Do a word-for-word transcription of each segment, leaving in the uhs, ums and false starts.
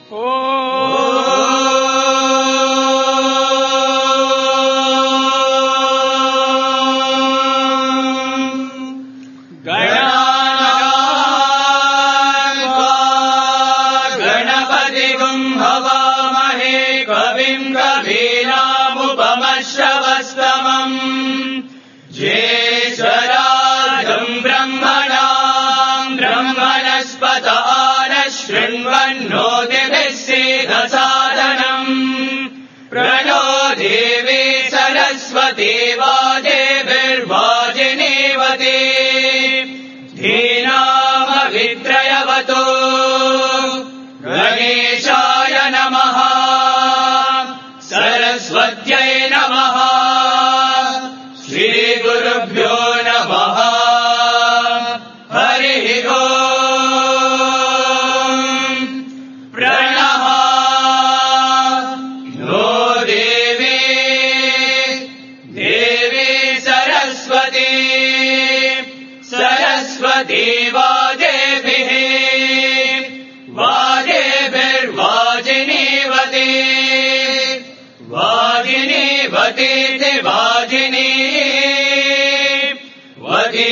प्रणो देवी सरस्वती वाजेभिर्वाजिनीवती धीनामवित्रयवतु गणेशाय नमः सरस्वत्यै नमः श्रीगुरुभ्यो नमः हरिः ओम् प्रणः नो देवी देवी सरस्वती सरस्वती वाजेभिः वाजेभिर्वाजिनीवती वाजिनीवती वाजिनी वती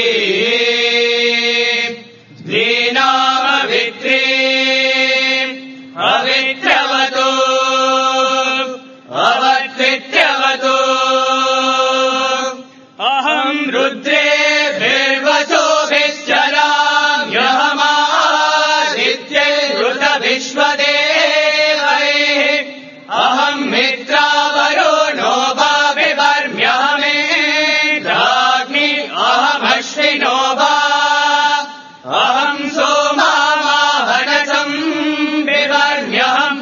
दीनामवित्री अवित्रवतु अवत्वित्यवतु अहं रुद्रेभिर्वचोभिश्चराम्यहमादित्यैर्वृतविश्वदेवैः अहं मित्रावरुणो भाविवर्म्यहमेन्द्राग्नि अहमश्विनो भा अहं सोमावाहनसं विवर्म्यहं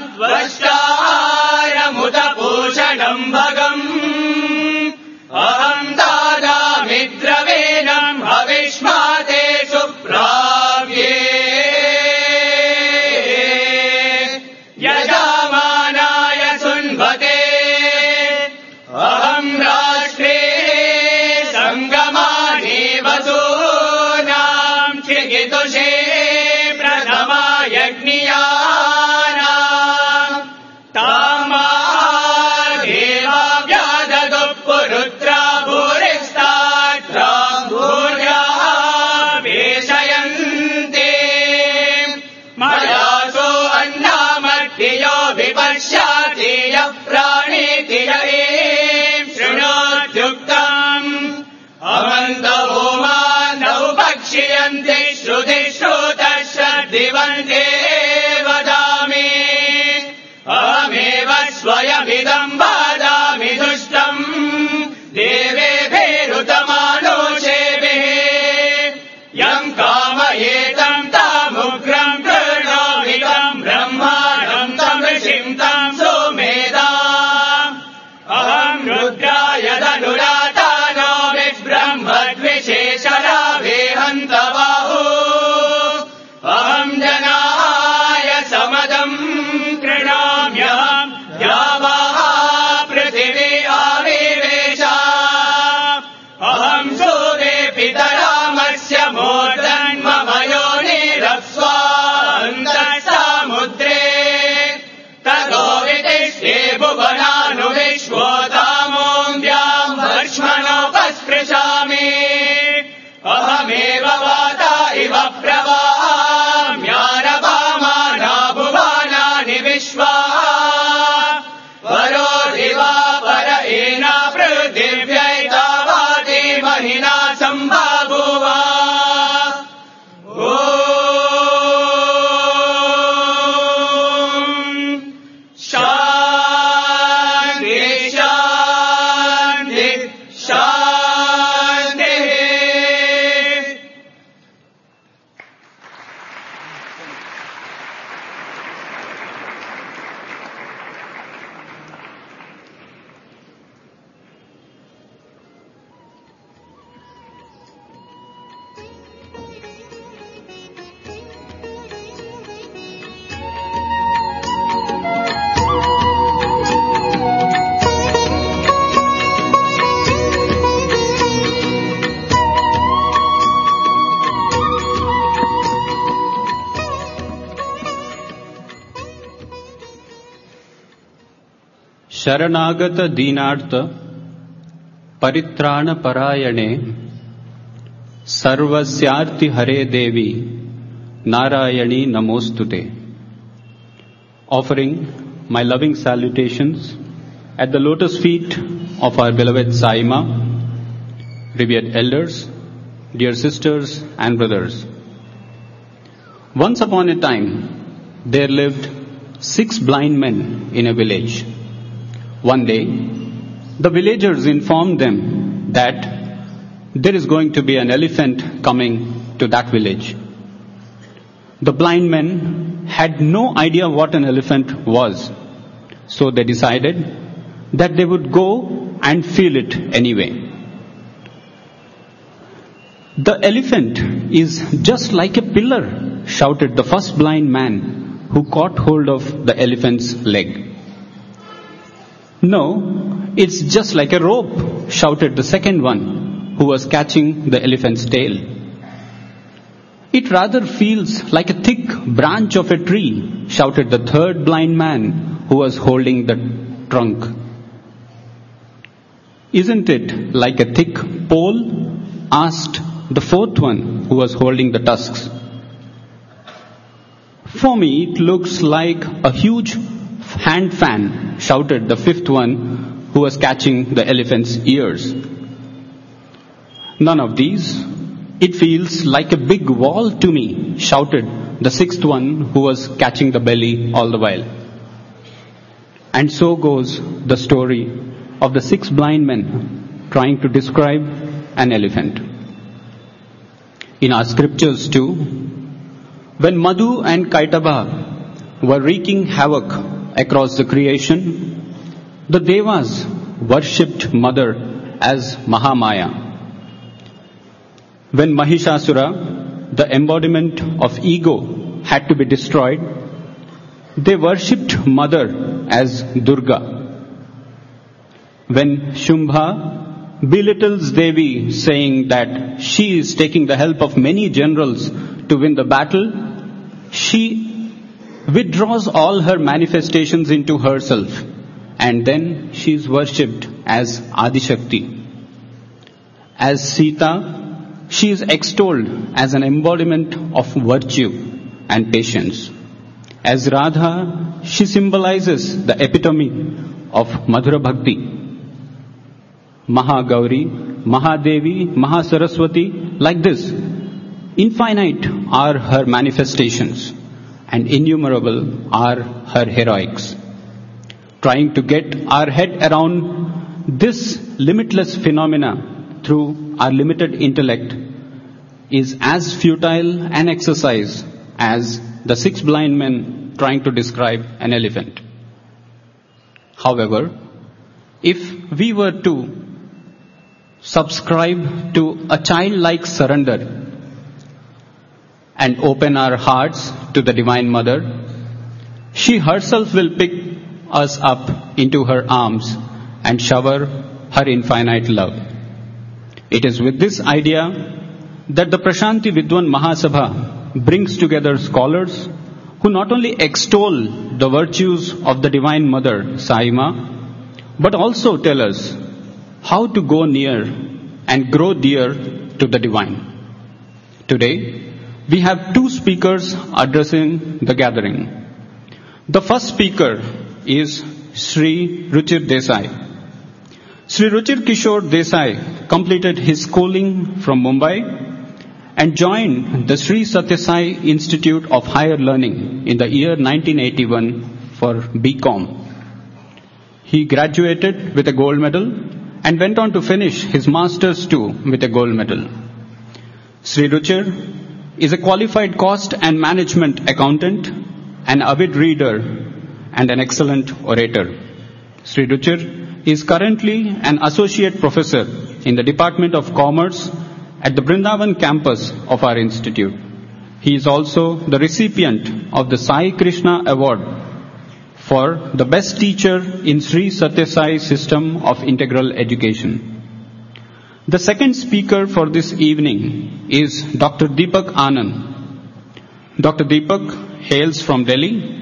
त्वष्टारमुदपूषणं भगम् अहं दादामिद्रवीणं हविष्माते सुप्राव्ये शरणागत दीनार्थ परित्राण परायणे सर्वस्यार्ति हरे देवी Narayani Namostute. Offering my loving salutations at the lotus feet of our beloved Saima, revered elders, dear sisters and brothers. Once upon a time, there lived six blind men in a village. One day, the villagers informed them that there is going to be an elephant coming to that village. The blind men had no idea what an elephant was, so they decided that they would go and feel it anyway. The elephant is just like a pillar, shouted the first blind man who caught hold of the elephant's leg. No, it's just like a rope, shouted the second one who was catching the elephant's tail. It rather feels like a thick branch of a tree, shouted the third blind man who was holding the trunk. Isn't it like a thick pole? Asked the fourth one who was holding the tusks. For me, it looks like a huge hand fan, shouted the fifth one who was catching the elephant's ears. None of these. It feels like a big wall to me, shouted the sixth one who was catching the belly all the while. And so goes the story of the six blind men trying to describe an elephant. In our scriptures too, when Madhu and Kaitaba were wreaking havoc across the creation, the Devas worshipped Mother as Mahamaya. When Mahishasura, the embodiment of ego, had to be destroyed, they worshipped Mother as Durga. When Shumbha belittles Devi, saying that she is taking the help of many generals to win the battle, she withdraws all her manifestations into herself, and then she is worshipped as Adishakti. As Sita, she is extolled as an embodiment of virtue and patience. As Radha, she symbolizes the epitome of Madhura Bhakti. Mahagauri, Mahadevi, Mahasaraswati, like this, infinite are her manifestations and innumerable are her heroics. Trying to get our head around this limitless phenomena through our limited intellect is as futile an exercise as the six blind men trying to describe an elephant. However, if we were to subscribe to a childlike surrender and open our hearts to the Divine Mother, she herself will pick us up into her arms and shower her infinite love. It is with this idea that the Prashanti Vidwan Mahasabha brings together scholars who not only extol the virtues of the Divine Mother, Saima, but also tell us how to go near and grow dear to the Divine. Today, we have two speakers addressing the gathering. The first speaker is Sri Ruchir Desai. Sri Ruchir Kishore Desai completed his schooling from Mumbai and joined the Sri Satya Sai Institute of Higher Learning in the year nineteen eighty-one for B Com. He graduated with a gold medal and went on to finish his masters too with a gold medal. Sri Ruchir is a qualified cost and management accountant, an avid reader and an excellent orator. Sri Ruchir is currently an associate professor in the Department of Commerce at the Brindavan campus of our institute. He is also the recipient of the Sai Krishna Award for the best teacher in Sri Satya Sai system of integral education. The second speaker for this evening is Doctor Deepak Anand. Doctor Deepak hails from Delhi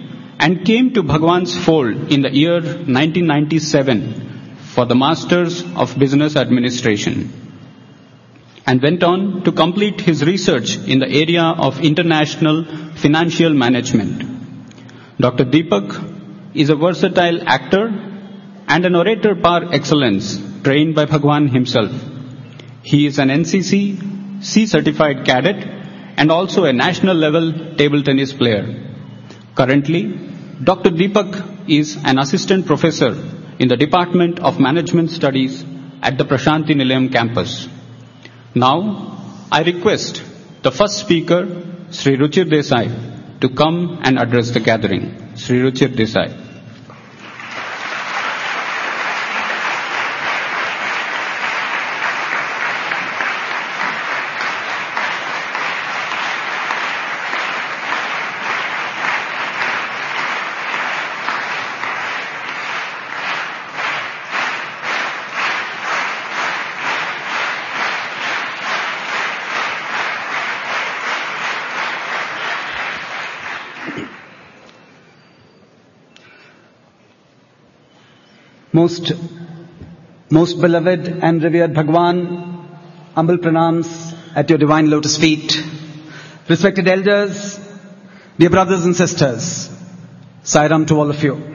and came to Bhagwan's fold in the year nineteen ninety-seven for the Masters of Business Administration, and went on to complete his research in the area of international financial management. Doctor Deepak is a versatile actor and an orator par excellence, trained by Bhagwan himself. He is an N C C C-certified cadet and also a national level table tennis player. Currently, Doctor Deepak is an assistant professor in the Department of Management Studies at the Prashanti Nilayam campus. Now, I request the first speaker, Sri Ruchir Desai, to come and address the gathering. Sri Ruchir Desai. Most, most beloved and revered Bhagwan, humble pranams at your divine lotus feet. Respected elders, dear brothers and sisters, Sairam to all of you.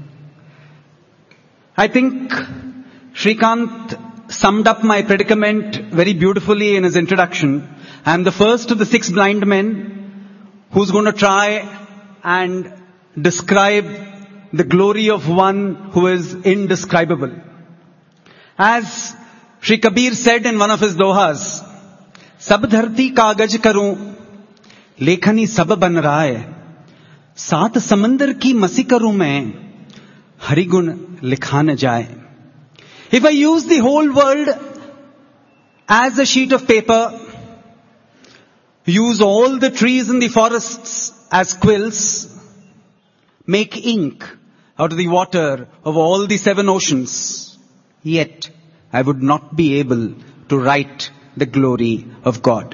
I think Shrikant summed up my predicament very beautifully in his introduction. I am the first of the six blind men who's going to try and describe the glory of one who is indescribable. As Sri Kabir said in one of his dohas, Sab dharti kagaj karu, lekhani sab ban raha hai, saat samandar ki masi karu main, hari gun likha na jaye. If I use the whole world as a sheet of paper, use all the trees in the forests as quills, make ink out of the water of all the seven oceans, yet I would not be able to write the glory of God.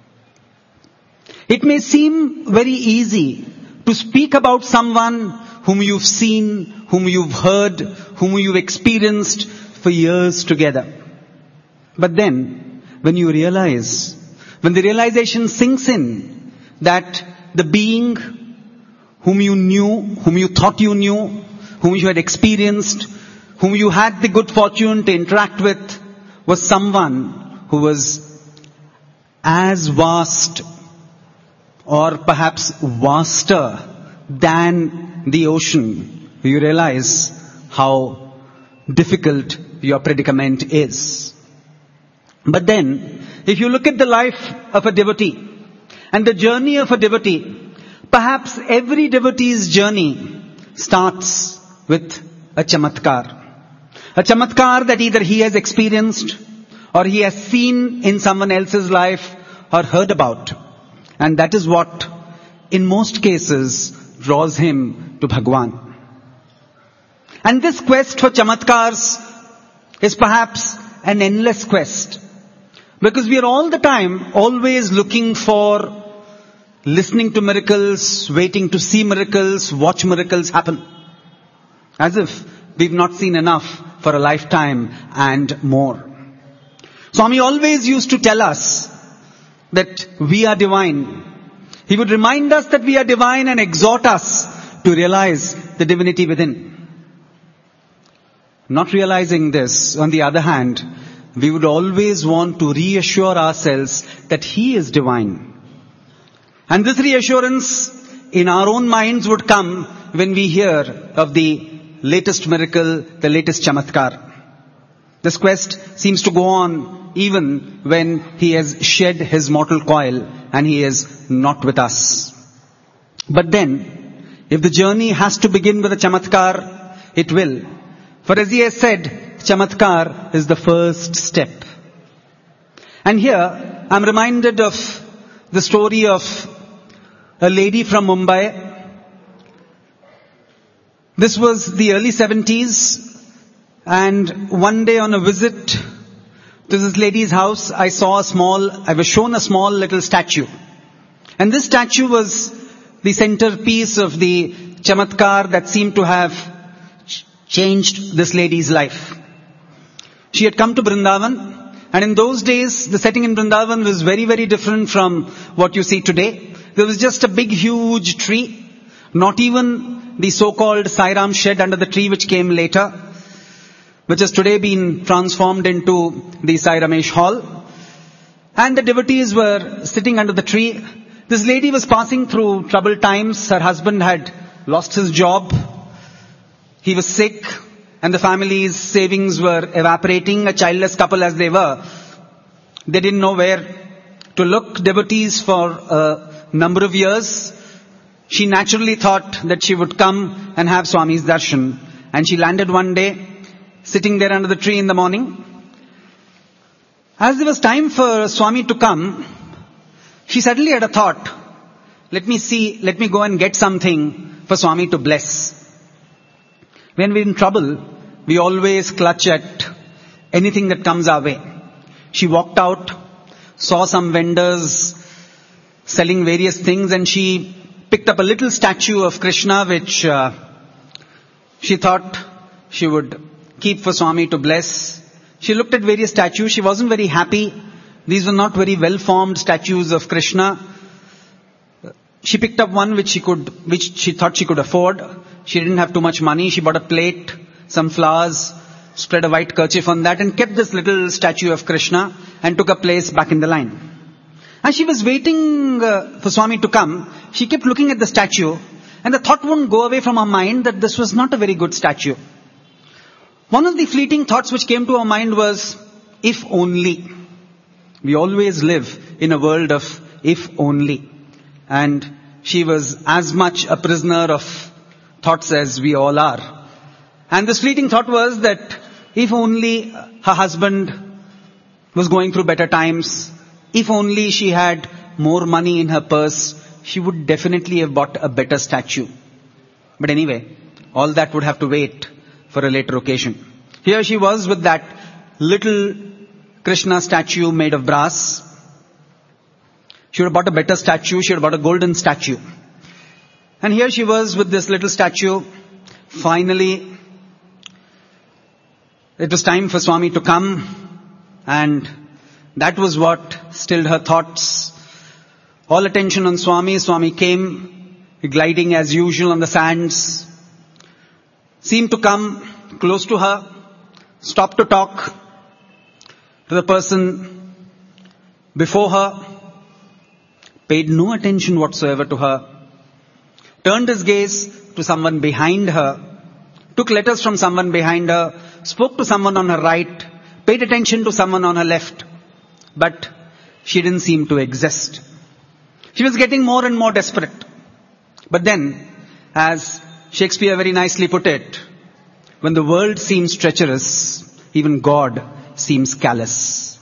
It may seem very easy to speak about someone whom you've seen, whom you've heard, whom you've experienced for years together. But then, when you realize, when the realization sinks in that the being whom you knew, whom you thought you knew, whom you had experienced, whom you had the good fortune to interact with, was someone who was as vast or perhaps vaster than the ocean, you realize how difficult your predicament is. But then, if you look at the life of a devotee and the journey of a devotee, perhaps every devotee's journey starts with a chamatkar. A chamatkar that either he has experienced or he has seen in someone else's life or heard about. And that is what, in most cases, draws him to Bhagwan. And this quest for chamatkars is perhaps an endless quest. Because we are all the time always looking for, listening to miracles, waiting to see miracles, watch miracles happen. As if we've not seen enough for a lifetime and more. Swami always used to tell us that we are divine. He would remind us that we are divine and exhort us to realize the divinity within. Not realizing this, on the other hand, we would always want to reassure ourselves that He is divine. And this reassurance in our own minds would come when we hear of the latest miracle, the latest chamatkar. This quest seems to go on even when He has shed His mortal coil and He is not with us. But then, if the journey has to begin with a chamatkar, it will. For as He has said, chamatkar is the first step. And here, I'm reminded of the story of a lady from Mumbai. This was the early seventies, and one day on a visit to this lady's house, I saw a small, I was shown a small little statue. And this statue was the centerpiece of the chamatkar that seemed to have ch- changed this lady's life. She had come to Vrindavan, and in those days, the setting in Vrindavan was very, very different from what you see today. There was just a big, huge tree. Not even the so-called Sai Ram shed under the tree which came later, which has today been transformed into the Sai Ramesh Hall. And the devotees were sitting under the tree. This lady was passing through troubled times. Her husband had lost his job. He was sick. And the family's savings were evaporating, a childless couple as they were. They didn't know where to look. Devotees for a number of years. She naturally thought that she would come and have Swami's darshan. And she landed one day, sitting there under the tree in the morning. As there was time for Swami to come, she suddenly had a thought. Let me see, let me go and get something for Swami to bless. When we're in trouble, we always clutch at anything that comes our way. She walked out, saw some vendors selling various things, and she picked up a little statue of Krishna which uh, she thought she would keep for Swami to bless. She looked at various statues. She wasn't very happy. These were not very well-formed statues of Krishna. She picked up one which she could, which she thought she could afford. She didn't have too much money. She bought a plate, some flowers, spread a white kerchief on that, and kept this little statue of Krishna and took a place back in the line. As she was waiting uh, for Swami to come, she kept looking at the statue, and the thought wouldn't go away from her mind that this was not a very good statue. One of the fleeting thoughts which came to her mind was, if only. We always live in a world of if only. And she was as much a prisoner of thoughts as we all are. And this fleeting thought was that if only her husband was going through better times, if only she had more money in her purse, she would definitely have bought a better statue. But anyway, all that would have to wait for a later occasion. Here she was with that little Krishna statue made of brass. She would have bought a better statue. She would have bought a golden statue. And here she was with this little statue. Finally, it was time for Swami to come, and that was what stilled her thoughts. All attention on Swami. Swami came, gliding as usual on the sands, seemed to come close to her, stopped to talk to the person before her, paid no attention whatsoever to her, turned his gaze to someone behind her, took letters from someone behind her, spoke to someone on her right, paid attention to someone on her left, but she didn't seem to exist. She was getting more and more desperate. But then, as Shakespeare very nicely put it, when the world seems treacherous, even God seems callous.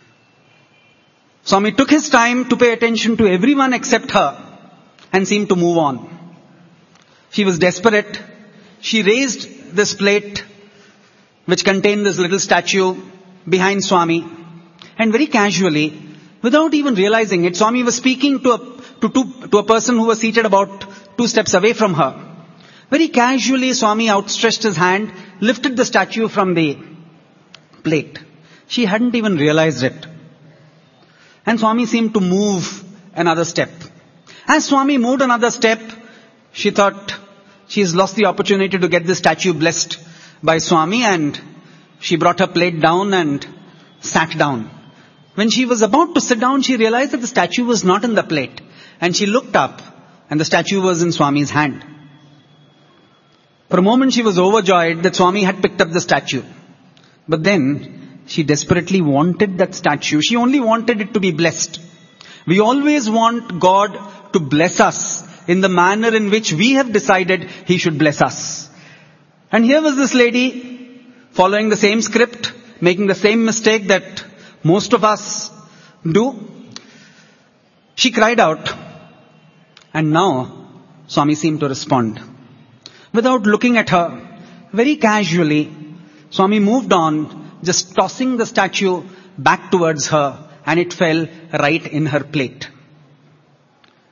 Swami took his time to pay attention to everyone except her and seemed to move on. She was desperate. She raised this plate which contained this little statue behind Swami, and very casually, without even realizing it, Swami was speaking to a, to, to, to a person who was seated about two steps away from her. Very casually, Swami outstretched his hand, lifted the statue from the plate. She hadn't even realized it. And Swami seemed to move another step. As Swami moved another step, she thought she's lost the opportunity to get the statue blessed by Swami, and she brought her plate down and sat down. When she was about to sit down, she realized that the statue was not in the plate. And she looked up, and the statue was in Swami's hand. For a moment she was overjoyed that Swami had picked up the statue. But then she desperately wanted that statue. She only wanted it to be blessed. We always want God to bless us in the manner in which we have decided He should bless us. And here was this lady following the same script, making the same mistake that most of us do. She cried out, and now Swami seemed to respond. Without looking at her, very casually, Swami moved on, just tossing the statue back towards her, and it fell right in her plate.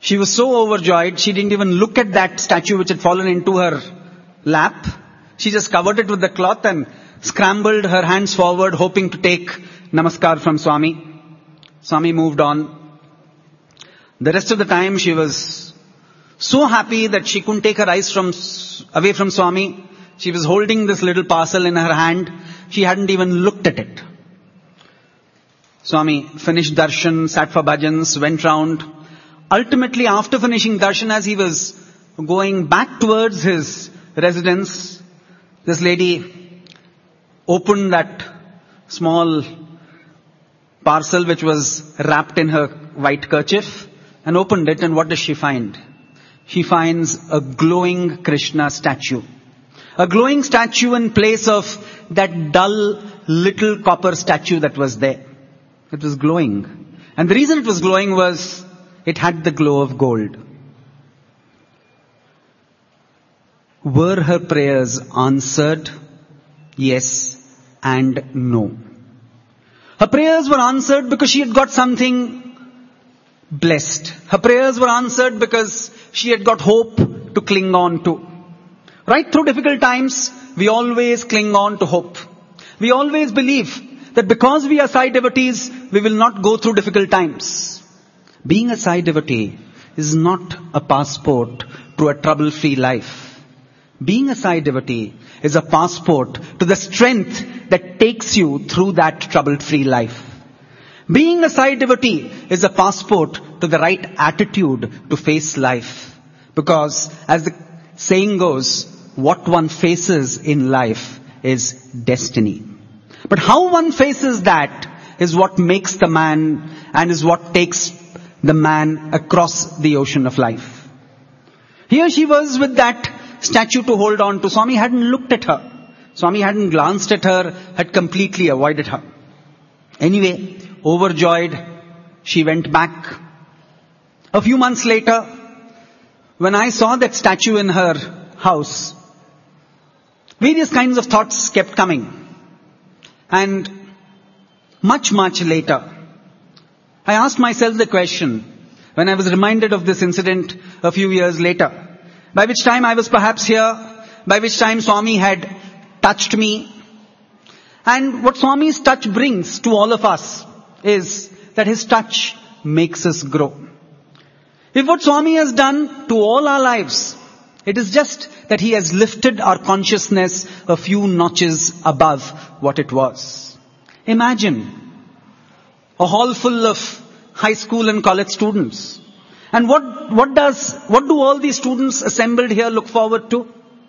She was so overjoyed, she didn't even look at that statue which had fallen into her lap. She just covered it with the cloth and scrambled her hands forward, hoping to take namaskar from Swami. Swami moved on. The rest of the time she was so happy that she couldn't take her eyes from away from Swami. She was holding this little parcel in her hand. She hadn't even looked at it. Swami finished darshan, sat for bhajans, went round. Ultimately, after finishing darshan, as he was going back towards his residence, this lady opened that small parcel which was wrapped in her white kerchief and opened it, and what does she find? She finds a glowing Krishna statue. A glowing statue in place of that dull little copper statue that was there. It was glowing. And the reason it was glowing was it had the glow of gold. Were her prayers answered? Yes and no. Her prayers were answered because she had got something blessed. Her prayers were answered because she had got hope to cling on to. Right through difficult times, we always cling on to hope. We always believe that because we are Sai devotees, we will not go through difficult times. Being a Sai devotee is not a passport to a trouble-free life. Being a Sai devotee is a passport to the strength that takes you through that trouble-free life. Being a Sai devotee is a passport to the right attitude to face life. Because as the saying goes, what one faces in life is destiny. But how one faces that is what makes the man and is what takes the man across the ocean of life. Here she was with that statue to hold on to. Swami hadn't looked at her. Swami hadn't glanced at her, had completely avoided her. Anyway, overjoyed, she went back. A few months later, when I saw that statue in her house, various kinds of thoughts kept coming. And much, much later, I asked myself the question, when I was reminded of this incident a few years later, by which time I was perhaps here, by which time Swami had touched me. And what Swami's touch brings to all of us is that his touch makes us grow. If what Swami has done to all our lives, it is just that he has lifted our consciousness a few notches above what it was. Imagine a hall full of high school and college students. And what, what does, what do all these students assembled here look forward to?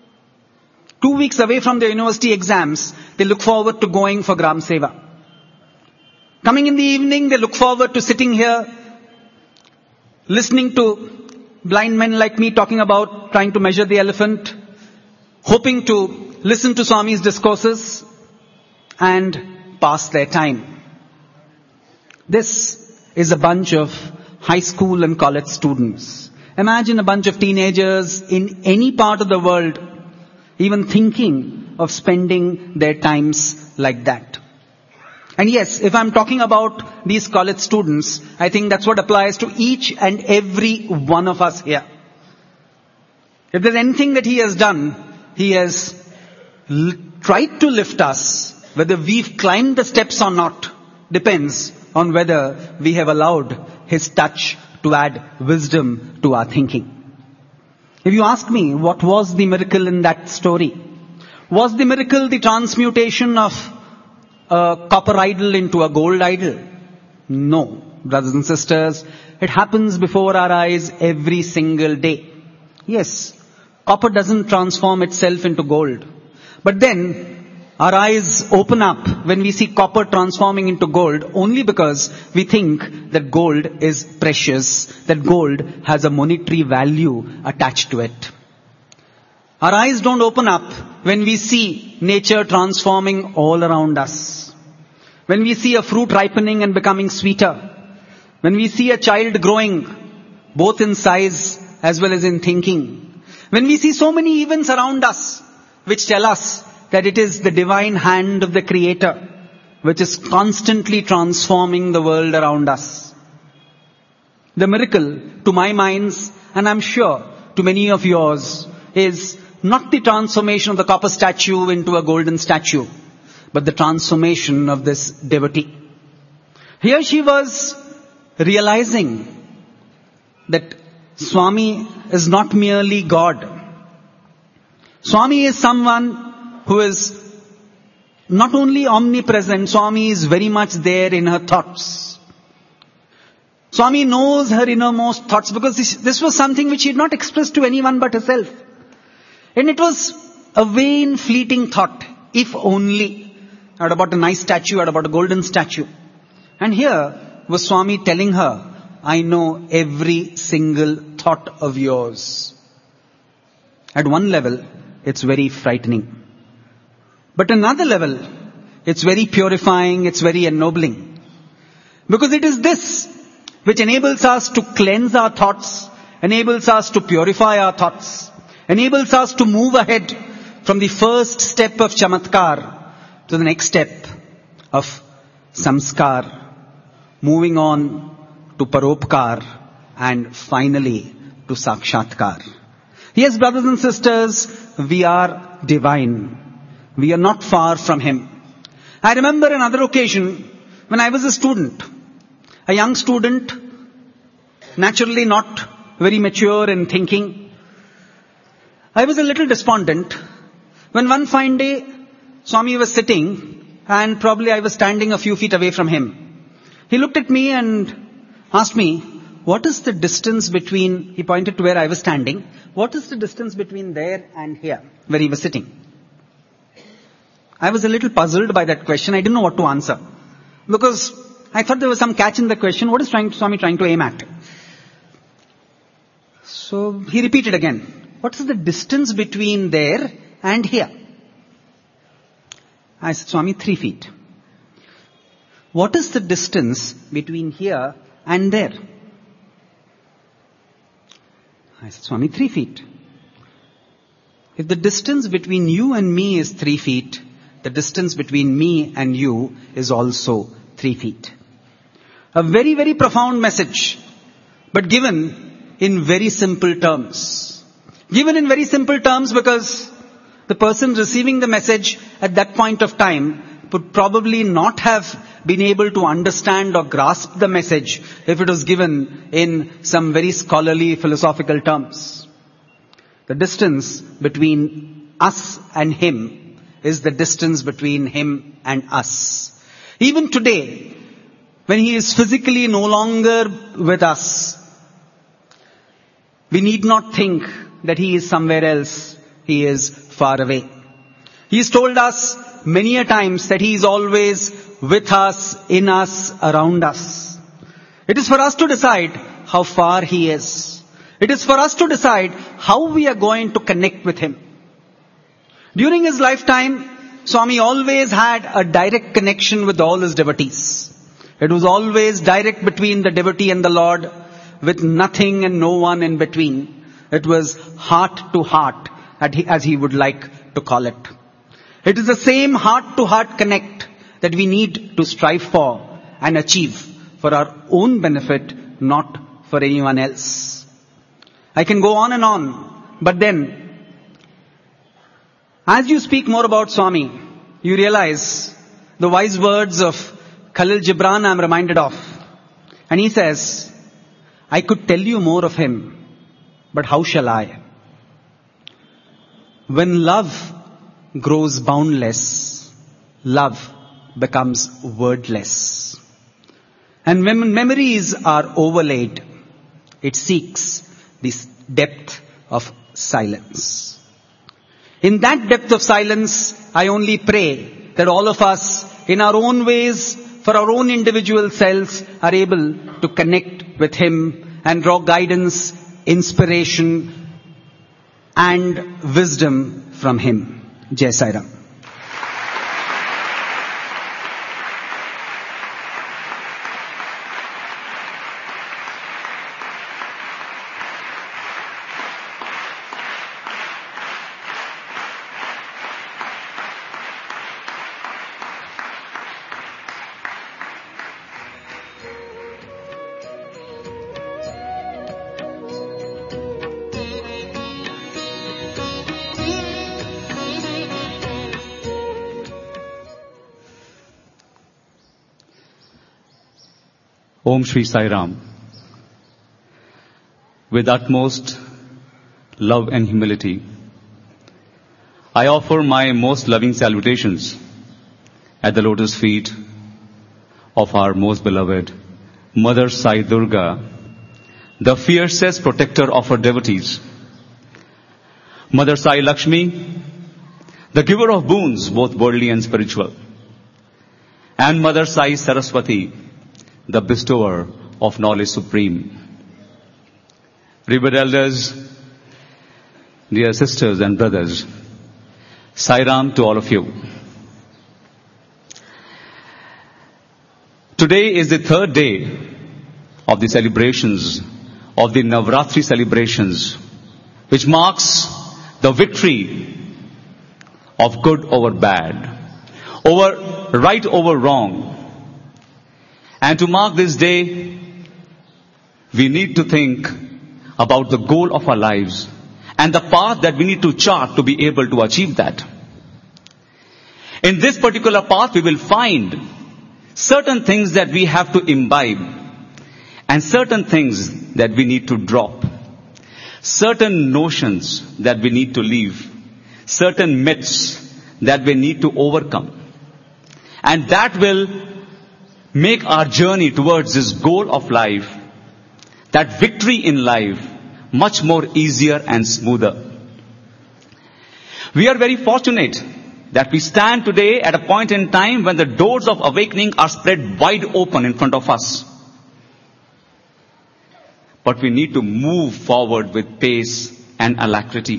Two weeks away from their university exams, they look forward to going for Gram Seva. Coming in the evening, they look forward to sitting here, listening to blind men like me talking about trying to measure the elephant, hoping to listen to Swami's discourses and pass their time. This is a bunch of high school and college students. Imagine a bunch of teenagers in any part of the world even thinking of spending their times like that. And yes, if I'm talking about these college students, I think that's what applies to each and every one of us here. If there's anything that he has done, he has l- tried to lift us. Whether we've climbed the steps or not depends on whether we have allowed his touch to add wisdom to our thinking. If you ask me, what was the miracle in that story? Was the miracle the transmutation of a copper idol into a gold idol? No, brothers and sisters. It happens before our eyes every single day. Yes, copper doesn't transform itself into gold. But then, our eyes open up when we see copper transforming into gold only because we think that gold is precious, that gold has a monetary value attached to it. Our eyes don't open up when we see nature transforming all around us. When we see a fruit ripening and becoming sweeter. When we see a child growing, both in size as well as in thinking. When we see so many events around us which tell us that it is the divine hand of the Creator which is constantly transforming the world around us. The miracle, to my minds, and I'm sure to many of yours, is not the transformation of the copper statue into a golden statue, but the transformation of this devotee. Here she was realizing that Swami is not merely God. Swami is someone who is not only omnipresent, Swami is very much there in her thoughts. Swami knows her innermost thoughts, because this, this was something which she had not expressed to anyone but herself. And it was a vain, fleeting thought. If only. I had about a nice statue, I had about a golden statue. And here was Swami telling her, I know every single thought of yours. At one level, it's very frightening. But another level, it's very purifying, it's very ennobling. Because it is this which enables us to cleanse our thoughts, enables us to purify our thoughts, enables us to move ahead from the first step of chamatkar to the next step of samskar, moving on to paropkar, and finally to sakshatkar. Yes, brothers and sisters, we are divine. We are not far from Him. I remember another occasion when I was a student, a young student, naturally not very mature in thinking. I was a little despondent when one fine day Swami was sitting and probably I was standing a few feet away from him. He looked at me and asked me, what is the distance between, he pointed to where I was standing, what is the distance between there and here, where he was sitting? I was a little puzzled by that question. I didn't know what to answer. Because I thought there was some catch in the question. What is trying, Swami trying to aim at? So he repeated again. What is the distance between there and here? I said, Swami, three feet. What is the distance between here and there? I said, Swami, three feet. If the distance between you and me is three feet, the distance between me and you is also three feet. A very, very profound message, but given in very simple terms. Given in very simple terms because the person receiving the message at that point of time would probably not have been able to understand or grasp the message if it was given in some very scholarly philosophical terms. The distance between us and Him is the distance between Him and us. Even today, when He is physically no longer with us, we need not think that He is somewhere else. He is far away. He has told us many a times that He is always with us, in us, around us. It is for us to decide how far He is. It is for us to decide how we are going to connect with Him. During His lifetime, Swami always had a direct connection with all His devotees. It was always direct between the devotee and the Lord, with nothing and no one in between. It was heart to heart, as He would like to call it. It is the same heart to heart connect that we need to strive for and achieve for our own benefit, not for anyone else. I can go on and on, but then as you speak more about Swami, you realize the wise words of Khalil Gibran I'm reminded of. And he says, I could tell you more of him, but how shall I? When love grows boundless, love becomes wordless. And when memories are overlaid, it seeks this depth of silence. In that depth of silence, I only pray that all of us, in our own ways, for our own individual selves, are able to connect with Him and draw guidance, inspiration, and wisdom from Him. Jai Sai Ram. Om Shri Sai Ram. With utmost love and humility, I offer my most loving salutations at the lotus feet of our most beloved Mother Sai Durga, the fiercest protector of her devotees. Mother Sai Lakshmi, the giver of boons, both worldly and spiritual. And Mother Sai Saraswati, the bestower of knowledge supreme. Revered elders, dear sisters and brothers, Sai Ram to all of you. Today is the third day of the celebrations of the Navratri celebrations, which marks the victory of good over bad, over right over wrong. And to mark this day, we need to think about the goal of our lives and the path that we need to chart to be able to achieve that. In this particular path, we will find certain things that we have to imbibe and certain things that we need to drop, certain notions that we need to leave, certain myths that we need to overcome. And that will make our journey towards this goal of life, that victory in life, much more easier and smoother. We are very fortunate that we stand today at a point in time when the doors of awakening are spread wide open in front of us. But we need to move forward with pace and alacrity.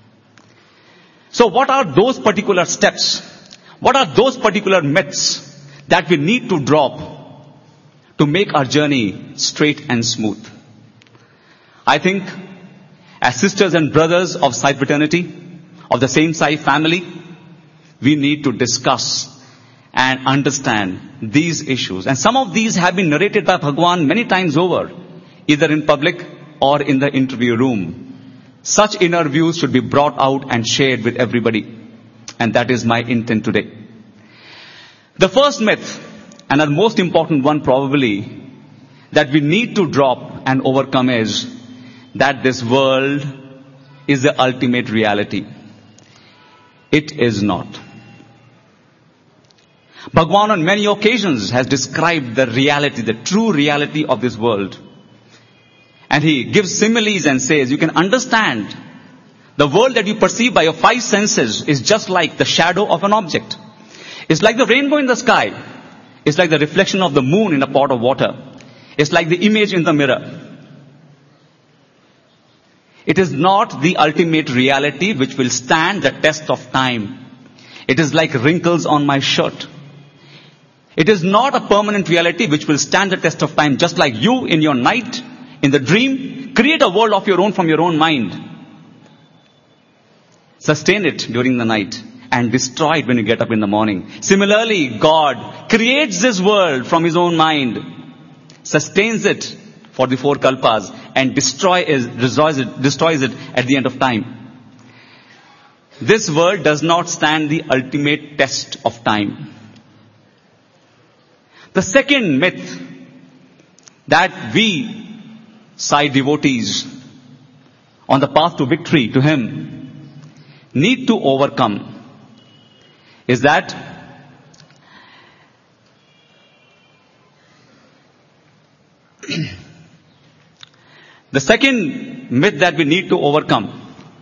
So what are those particular steps? What are those particular myths that we need to drop to make our journey straight and smooth? I think as sisters and brothers of Sai fraternity, of the same Sai family, we need to discuss and understand these issues. And some of these have been narrated by Bhagwan many times over, either in public or in the interview room. Such inner views should be brought out and shared with everybody. And that is my intent today. The first myth, and the most important one probably, that we need to drop and overcome is that this world is the ultimate reality. It is not. Bhagwan on many occasions has described the reality, the true reality of this world. And he gives similes and says, you can understand the world that you perceive by your five senses is just like the shadow of an object. It's like the rainbow in the sky. It's like the reflection of the moon in a pot of water. It's like the image in the mirror. It is not the ultimate reality which will stand the test of time. It is like wrinkles on my shirt. It is not a permanent reality which will stand the test of time, just like you in your night, in the dream, create a world of your own from your own mind. Sustain it during the night and destroy it when you get up in the morning. Similarly, God creates this world from his own mind, sustains it for the four kalpas and destroy it, destroys it, destroys it at the end of time. This world does not stand the ultimate test of time. The second myth that we Sai devotees on the path to victory to him need to overcome is that the second myth that we need to overcome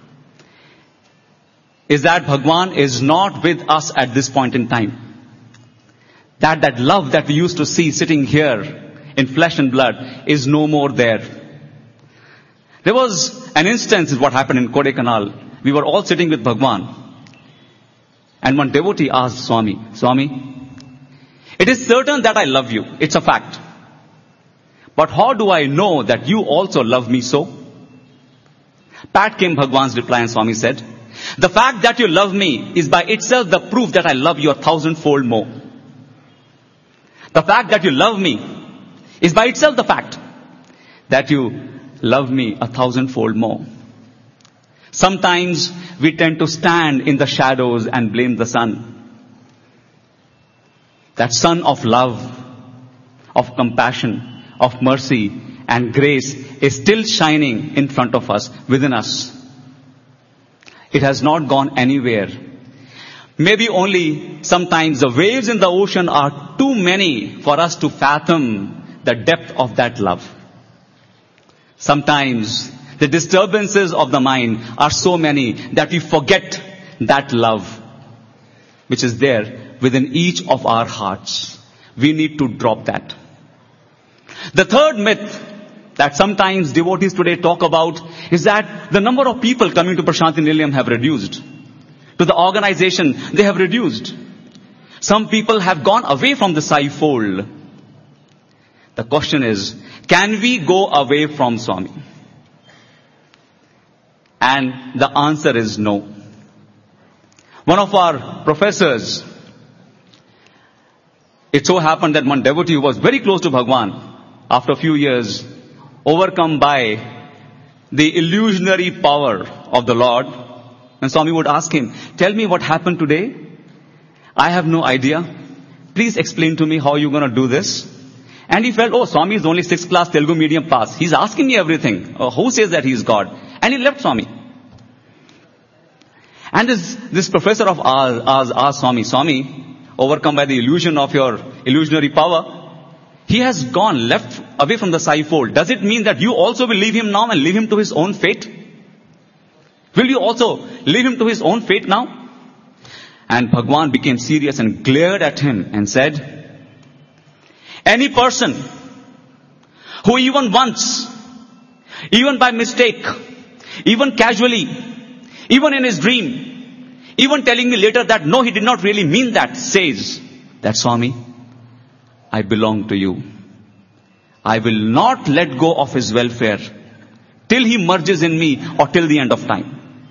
is that Bhagwan is not with us at this point in time. That that love that we used to see sitting here in flesh and blood is no more there. There was an instance of what happened in Kodaikanal. We were all sitting with Bhagwan. And one devotee asked Swami, Swami, it is certain that I love you. It's a fact. But how do I know that you also love me so? Pat came Bhagwan's reply and Swami said, the fact that you love me is by itself the proof that I love you a thousandfold more. The fact that you love me is by itself the fact that you love me a thousandfold more. Sometimes we tend to stand in the shadows and blame the sun. That sun of love, of compassion, of mercy and grace is still shining in front of us, within us. It has not gone anywhere. Maybe only sometimes the waves in the ocean are too many for us to fathom the depth of that love. Sometimes the disturbances of the mind are so many that we forget that love which is there within each of our hearts. We need to drop that. The third myth that sometimes devotees today talk about is that the number of people coming to Prasanthi Nilayam have reduced. To the organization, they have reduced. Some people have gone away from the Sai fold. The question is, can we go away from Swami? And the answer is no. One of our professors, it so happened that one devotee who was very close to Bhagwan, after a few years, overcome by the illusionary power of the Lord, and Swami would ask him, tell me what happened today. I have no idea. Please explain to me how you're going to do this. And he felt, oh, Swami is only sixth class Telugu medium pass. He's asking me everything. Oh, who says that he is God? And he left Swami. And this, this professor of ours asked, asked Swami, Swami, overcome by the illusion of your illusionary power, he has gone, left away from the Sai fold. Does it mean that you also will leave him now and leave him to his own fate? Will you also leave him to his own fate now? And Bhagwan became serious and glared at him and said, any person who even once, even by mistake, even casually, even in his dream, even telling me later that no, he did not really mean that, says that Swami, I belong to you. I will not let go of his welfare till he merges in me or till the end of time.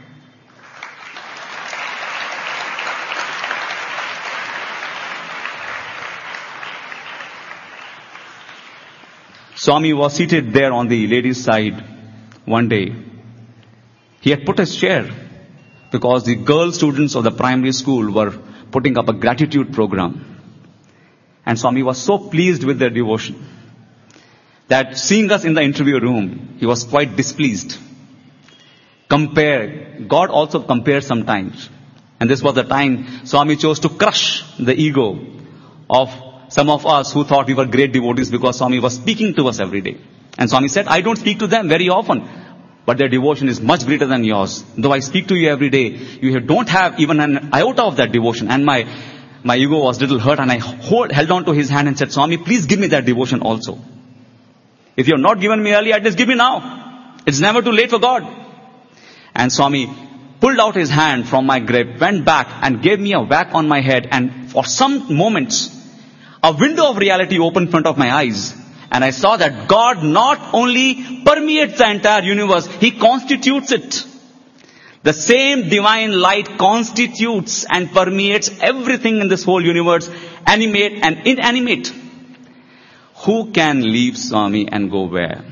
Swami was seated there on the ladies' side one day. He had put his chair because the girl students of the primary school were putting up a gratitude program. And Swami was so pleased with their devotion that seeing us in the interview room, he was quite displeased. Compare, God also compares sometimes. And this was the time Swami chose to crush the ego of some of us who thought we were great devotees because Swami was speaking to us every day. And Swami said, I don't speak to them very often, but their devotion is much greater than yours. Though I speak to you every day, you don't have even an iota of that devotion. And my, my ego was a little hurt, and I hold, held on to his hand and said, Swami, please give me that devotion also. If you have not given me earlier, at least give me now. It's never too late for God. And Swami pulled out his hand from my grip, went back and gave me a whack on my head, and for some moments, a window of reality opened in front of my eyes. And I saw that God not only permeates the entire universe, He constitutes it. The same divine light constitutes and permeates everything in this whole universe, animate and inanimate. Who can leave Swami and go where?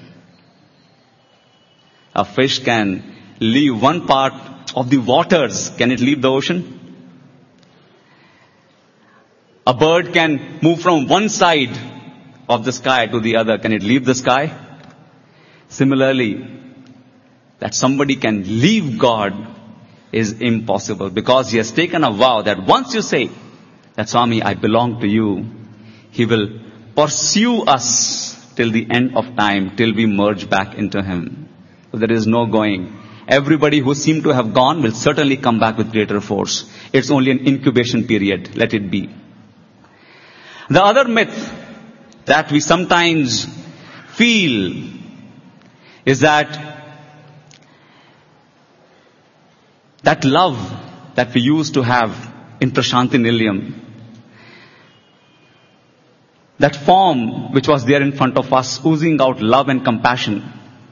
A fish can leave one part of the waters. Can it leave the ocean? A bird can move from one side of the sky to the other. Can it leave the sky? Similarly, that somebody can leave God is impossible, because He has taken a vow that once you say that Swami, I belong to you, He will pursue us till the end of time, till we merge back into Him. So there is no going. Everybody who seemed to have gone will certainly come back with greater force. It's only an incubation period. Let it be. The other myth that we sometimes feel is that that love that we used to have in Prasanthi Nilayam, that form which was there in front of us, oozing out love and compassion,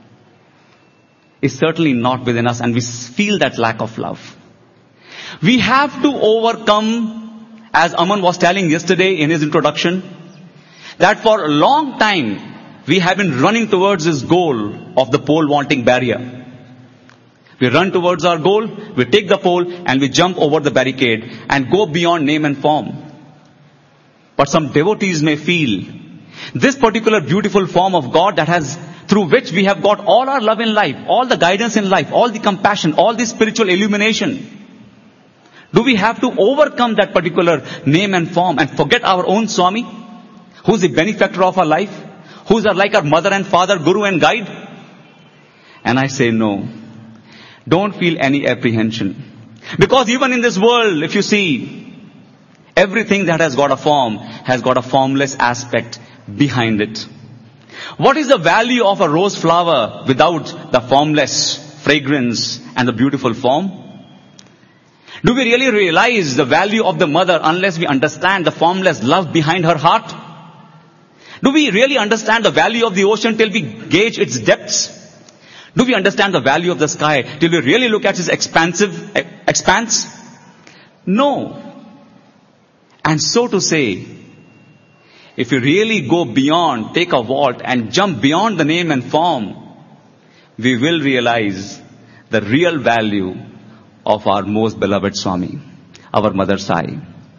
is certainly not within us, and we feel that lack of love. We have to overcome, as Aman was telling yesterday in his introduction, that for a long time we have been running towards this goal of the pole vaulting barrier. We run towards our goal, we take the pole and we jump over the barricade and go beyond name and form. But some devotees may feel This particular beautiful form of God that has, through which we have got all our love in life, all the guidance in life, all the compassion, all the spiritual illumination. Do we have to overcome that particular name and form and forget our own Swami, who's the benefactor of our life, who's our, like our mother and father, guru and guide? And I say no. Don't feel any apprehension. Because even in this world, if you see, everything that has got a form has got a formless aspect behind it. What is the value of a rose flower without the formless fragrance and the beautiful form? Do we really realize the value of the mother unless we understand the formless love behind her heart? Do we really understand the value of the ocean till we gauge its depths? Do we understand the value of the sky till we really look at its expansive expanse? No. And so to say, if we really go beyond, take a vault and jump beyond the name and form, we will realize the real value of our most beloved Swami, our Mother Sai.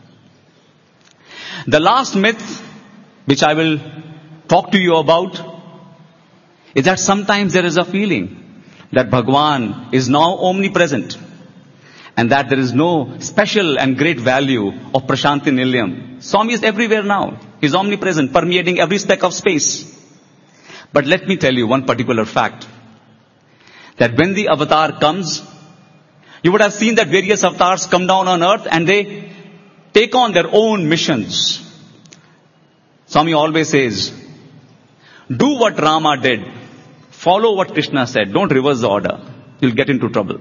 The last myth which I will talk to you about is that sometimes there is a feeling that Bhagwan is now omnipresent and that there is no special and great value of Prashanti Nilayam. Swami is everywhere now. He is omnipresent, permeating every speck of space. But let me tell you one particular fact, that when the avatar comes, you would have seen that various avatars come down on earth and they take on their own missions. Swami always says, do what Rama did. Follow what Krishna said. Don't reverse the order. You'll get into trouble.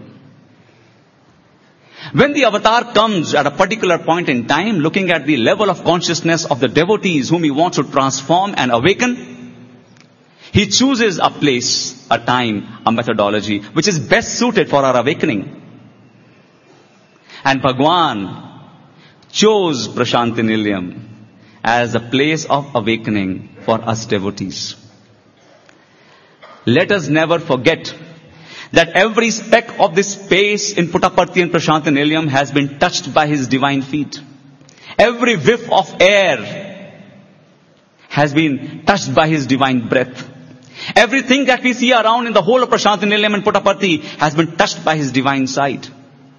When the avatar comes at a particular point in time, looking at the level of consciousness of the devotees whom he wants to transform and awaken, he chooses a place, a time, a methodology which is best suited for our awakening. And Bhagwan chose Prashanti Nilayam as a place of awakening for us devotees. Let us never forget that every speck of this space in Puttaparthi and Prashanti Nilayam has been touched by his divine feet. Every whiff of air has been touched by his divine breath. Everything that we see around in the whole of Prashanti Nilayam and Puttaparthi has been touched by his divine sight.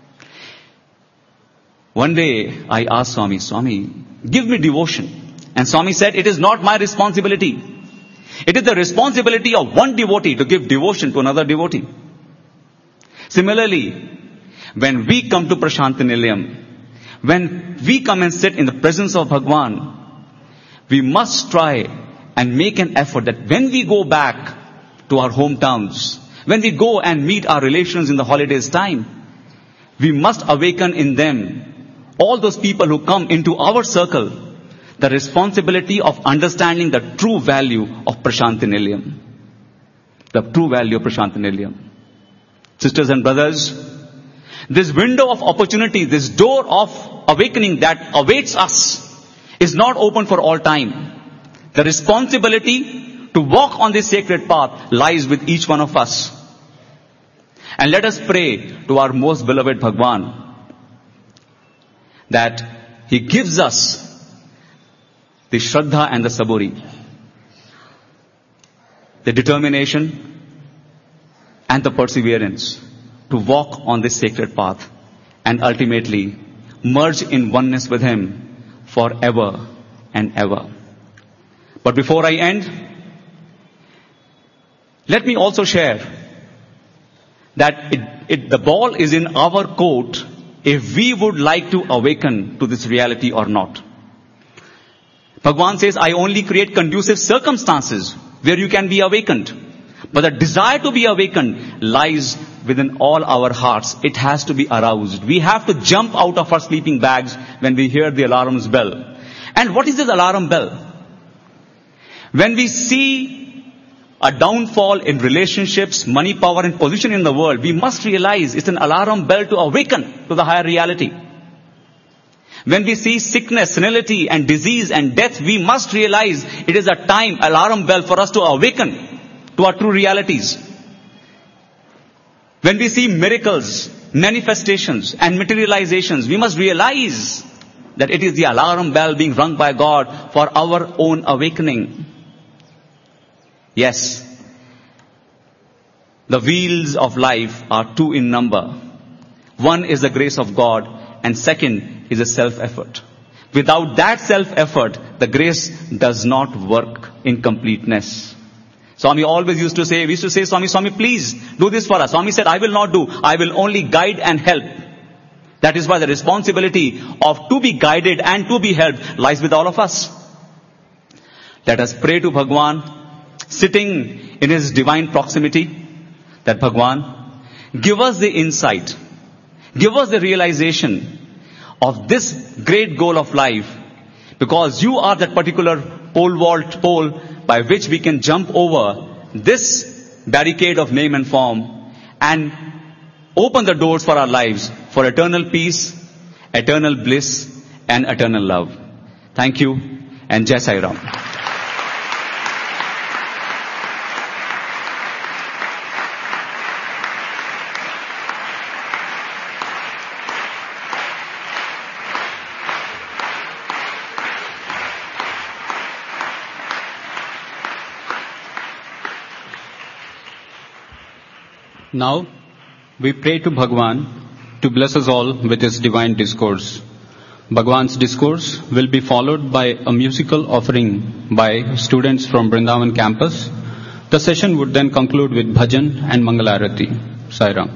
One day I asked Swami, Swami, give me devotion. And Swami said, it is not my responsibility. It is the responsibility of one devotee to give devotion to another devotee. Similarly, when we come to Prashanti Nilayam, when we come and sit in the presence of Bhagwan, we must try and make an effort that when we go back to our hometowns, when we go and meet our relations in the holidays time, we must awaken in them, all those people who come into our circle, the responsibility of understanding the true value of Prashanti Nilayam. The true value of Prashanti Nilayam. Sisters and brothers, this window of opportunity, this door of awakening that awaits us is not open for all time. The responsibility to walk on this sacred path lies with each one of us. And let us pray to our most beloved Bhagwan that he gives us the Shraddha and the Saburi, the determination and the perseverance to walk on this sacred path and ultimately merge in oneness with him forever and ever. But before I end, let me also share that it, it, the ball is in our court if we would like to awaken to this reality or not. Bhagwan says, I only create conducive circumstances where you can be awakened. But the desire to be awakened lies within all our hearts. It has to be aroused. We have to jump out of our sleeping bags when we hear the alarm's bell. And what is this alarm bell? When we see a downfall in relationships, money, power and position in the world, we must realize it's an alarm bell to awaken to the higher reality. When we see sickness, senility and disease and death, we must realize it is a time, alarm bell for us to awaken to our true realities. When we see miracles, manifestations and materializations, we must realize that it is the alarm bell being rung by God for our own awakening. Yes, the wheels of life are two in number. One is the grace of God, and second is a self-effort. Without that self-effort, the grace does not work in completeness. Swami always used to say, we used to say, Swami, Swami, please do this for us. Swami said, I will not do. I will only guide and help. That is why the responsibility of to be guided and to be helped lies with all of us. Let us pray to Bhagwan, sitting in his divine proximity, that Bhagwan, give us the insight, give us the realization of this great goal of life, because you are that particular pole vault pole by which we can jump over this barricade of name and form and open the doors for our lives for eternal peace, eternal bliss and eternal love. Thank you and Jai Sai Ram. Now, we pray to Bhagwan to bless us all with his divine discourse. Bhagwan's discourse will be followed by a musical offering by students from Vrindavan campus. The session would then conclude with bhajan and Mangalarati. Sai Ram.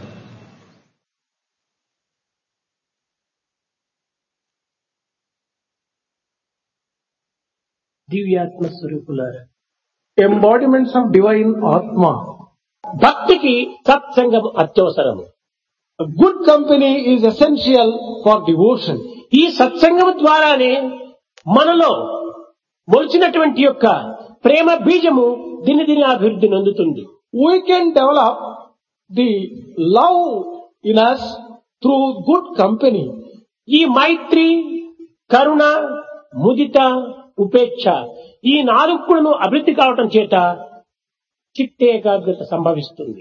దివ్యాత్మ స్వరూపులారా, embodiments of divine Atma. భక్తికి సత్సంగం అత్యవసరము. A good company is essential for devotion. ఈ సత్సంగం ద్వారానే మనలో మొలిచినటువంటి యొక్క ప్రేమ బీజము దినదిన అభివృద్ధి నొందుతుంది. We can develop the love in us through good company. ఈ మైత్రి, కరుణ, ముదిత, ఉపేక్ష ఈ నాలుగు కూడా అభివృద్ధి కావటం చేత చిత్త ఏకాగ్రత సంభవిస్తుంది.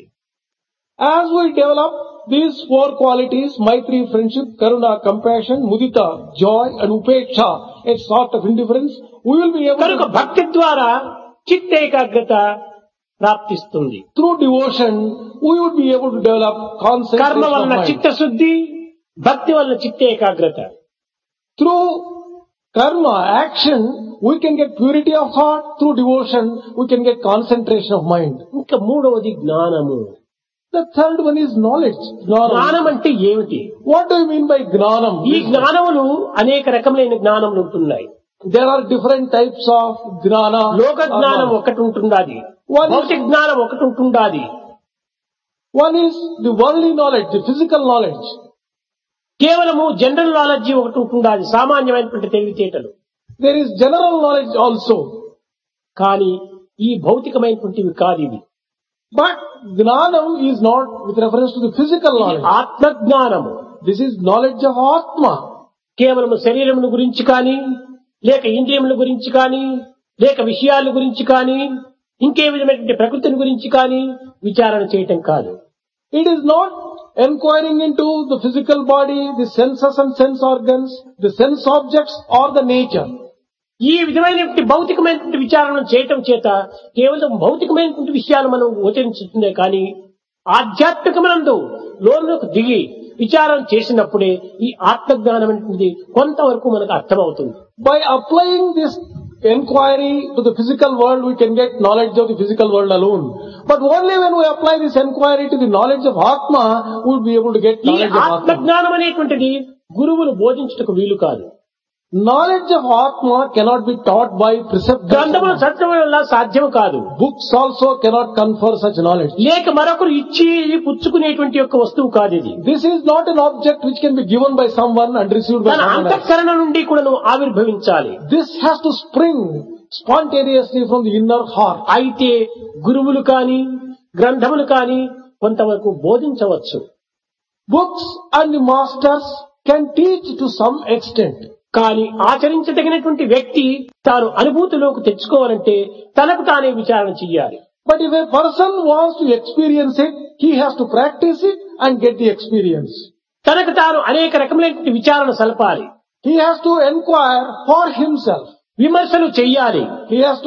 As we develop these four qualities, Maitri, friendship, Karuna, compassion, Mudita, joy and Upeksha, a sort of indifference, we will be able కనుక to, భక్తి ద్వారా చిత్త ఏకాగ్రత ప్రాప్తిస్తుంది. through devotion, we would be able to develop కర్మ concentration of వలన mind. చిత్తశుద్ధి, భక్తి వలన చిత్త ఏకాగ్రత. Through karma, action, we can get purity of heart. Through devotion, we can get concentration of mind. ఇంకా మూడవది జ్ఞానము. The third one is knowledge. Gnanam. జ్ఞానం అంటే ఏమిటి? What do you mean by gnanam? ఈ జ్ఞానములు అనేక రకములైన జ్ఞానములు ఉంటున్నాయి. There are different types of gnana. లోక జ్ఞానం ఒకటి ఉంటుండాది, One is- భౌతిక జ్ఞానం ఒకటి ఉంటుండాది. One is the worldly knowledge, the physical knowledge. కేవలము జనరల్ నాలెడ్జి ఒకటి ఉంటుండాది, సామాన్యమైనటువంటి తెలివితేటలు. There is general knowledge also. కానీ ఈ భౌతికమైనటువంటివి కాదు ఇవి. But gnanam is not with reference to the physical ఇది knowledge. ఆత్మ జ్ఞానము. This is knowledge of Atma. కేవలము శరీరమును గురించి కానీ, లేక ఇంద్రియముల గురించి కానీ, లేక విషయాల గురించి కానీ, ఇంకే విధమైనటువంటి ప్రకృతిని గురించి కానీ విచారణ చేయటం కాదు. It is not enquiring into the physical body, the senses and sense organs, the sense objects or the nature. ఈ విధమైనటువంటి భౌతికమైనటువంటి విచారణ చేయటం చేత కేవలం భౌతికమైనటువంటి విషయాలు మనం గోచరించుతుందే కానీ ఆధ్యాత్మికమనందు లోనులకు దిగి విచారం చేసినప్పుడే ఈ ఆత్మజ్ఞానం అనేది కొంతవరకు మనకు అర్థమవుతుంది. By applying this enquiry to the physical world, we can get knowledge of the physical world alone. But only when we apply this enquiry to the knowledge of Atma, we will be able to get ఈ knowledge of Atma. ఆత్మజ్ఞానం అనేటువంటిది గురువులు బోధించుటకు వీలు కాదు. Knowledge of Atma cannot be taught by preceptors. గ్రంథములు చదవడం వల్ల సాధ్యం కాదు. Books also cannot confer such knowledge. లేక మరొకరు ఇచ్చి పుచ్చుకునేటువంటి యొక్క వస్తువు కాదు ఇది. This is not an object which can be given by someone and received by తన someone else. అంతఃకరణ నుండి కూడా ఆవిర్భవించాలి. This has to spring spontaneously from the inner heart. అయితే గురువులు కాని గ్రంథములు కాని కొంతవరకు బోధించవచ్చు. Books and the masters can teach to some extent. కానీ ఆచరించదగినటువంటి వ్యక్తి తాను అనుభూతిలోకి తెచ్చుకోవాలంటే తనకు తానే విచారణ చెయ్యాలి. But if a person wants to experience it, he has to practice it and get the experience. తనకు తాను అనేక రకములైనటువంటి విచారణ సలపాలి. He has to enquire for himself. విమర్శలు చెయ్యాలి. He has to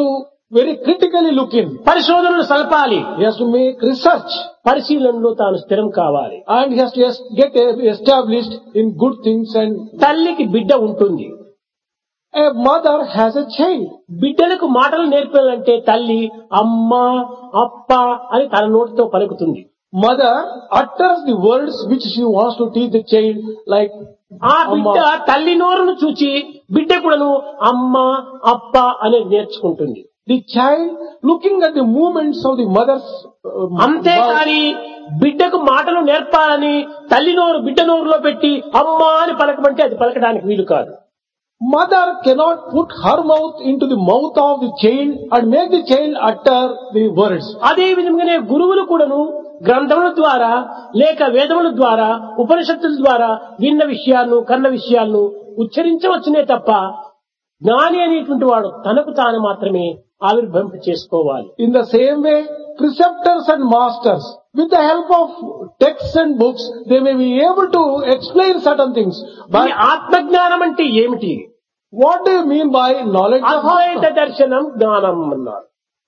very critically look in. పరిశోధనలు సలపాలి. He has to make research. పరిశీలనలో తాను స్థిరం కావాలి. And he has to es- get established in good things. And తల్లికి బిడ్డ ఉంటుంది. a mother has a child. బిడ్డలకు మాటలు నేర్పాలంటే తల్లి అమ్మ అప్ప అని తన నోటితో పలుకుతుంది. Mother utters the words which she wants to teach the child, like ఆ బిడ్డ తల్లి నోరును చూచి బిడ్డ కూడాను అమ్మ అప్ప అనేది నేర్చుకుంటుంది. the child looking at the movements of the mother's uh, అంతేకాని బిడ్డకు మాటలు నేర్పాలని తల్లి నోరు బిడ్డ నోరులో పెట్టి అమ్మ అని పలకమంటే అది పలకడానికి వీలు కాదు. mother cannot put her mouth into the mouth of the child and make the child utter the words. అదే విధంగానే గురువులు కూడాను గ్రంథముల ద్వారా లేక వేదముల ద్వారా ఉపనిషత్తుల ద్వారా విన్న విషయాలను కన్న విషయాలను ఉచ్చరించవచ్చునే తప్ప జ్ఞాని అనేటువంటి వాడు తనకు తాను మాత్రమే ఆవిర్భవింప చేసుకోవాలి. In the same way, preceptors and masters, with the help of texts and books, they may be able to explain certain things. ఈ But ఆత్మజ్ఞానం అంటే ఏమిటి? what do you mean by knowledge of Advaita Atma? దర్శనం జ్ఞానం అన్నారు.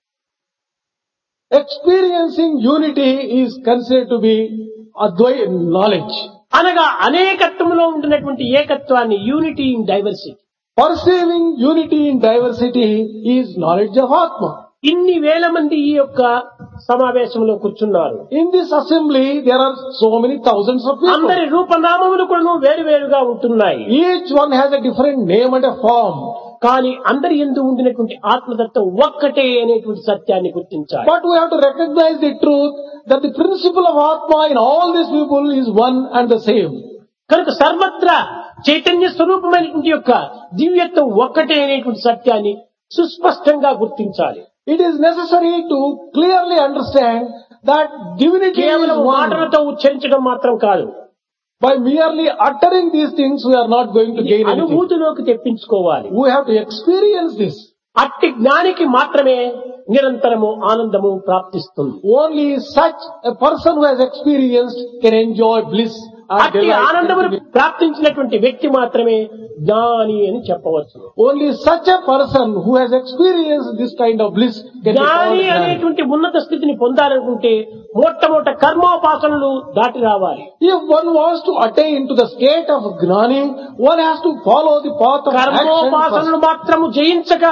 Experiencing unity is considered to be Advaita knowledge. అనగా అనేకత్వంలో ఉంటున్నటువంటి ఏకత్వాన్ని unity in diversity. Perceiving unity in diversity is knowledge of Atma. ఇన్ని వేల మంది ఈ యొక్క సమావేశంలో కూర్చున్నారు. In this assembly, there are so many thousands of people. అందరి రూపనామములు కూడా వేరు వేరుగా ఉంటున్నాయి. Each one has a different name and a form. కానీ అందరి యందు ఉండినటువంటి ఆత్మతత్వం ఒక్కటే అనేటువంటి సత్యాన్ని గుర్తించాలి. But we have to recognize the truth that the principle of Atma in all these people is one and the same. కనుక సర్వత్రా చైతన్య స్వరూపమైనటువంటి యొక్క దివ్యత్వం ఒక్కటే అనేటువంటి సత్యాన్ని సుస్పష్టంగా గుర్తించాలి. It is necessary to clearly understand that divinity is కేవలం one. మాటలతో ఉచ్చరించడం మాత్రం కాదు, By merely uttering these things, we are not going to gain anything. అనుభూతిలోకి తెప్పించుకోవాలి. We have to experience this. అట్టి జ్ఞానికి మాత్రమే నిరంతరము ఆనందము ప్రాప్తిస్తుంది. Only such a person who has experienced can enjoy bliss and అట్టి delight. ఆనందమును ప్రాప్తించినటువంటి వ్యక్తి మాత్రమే జ్ఞాని అని చెప్పవచ్చు. Only such a person who has experienced this kind of bliss can be called జ్ఞాని జ్ఞాని. అనేటువంటి ఉన్నత స్థితిని పొందాలనుకుంటే మొట్టమొదట కర్మోపాసనలు దాటి రావాలి. If one wants to attain to the state of Gnani, one has to follow the path of action కర్మోపాసనలు first. మాత్రము జయించక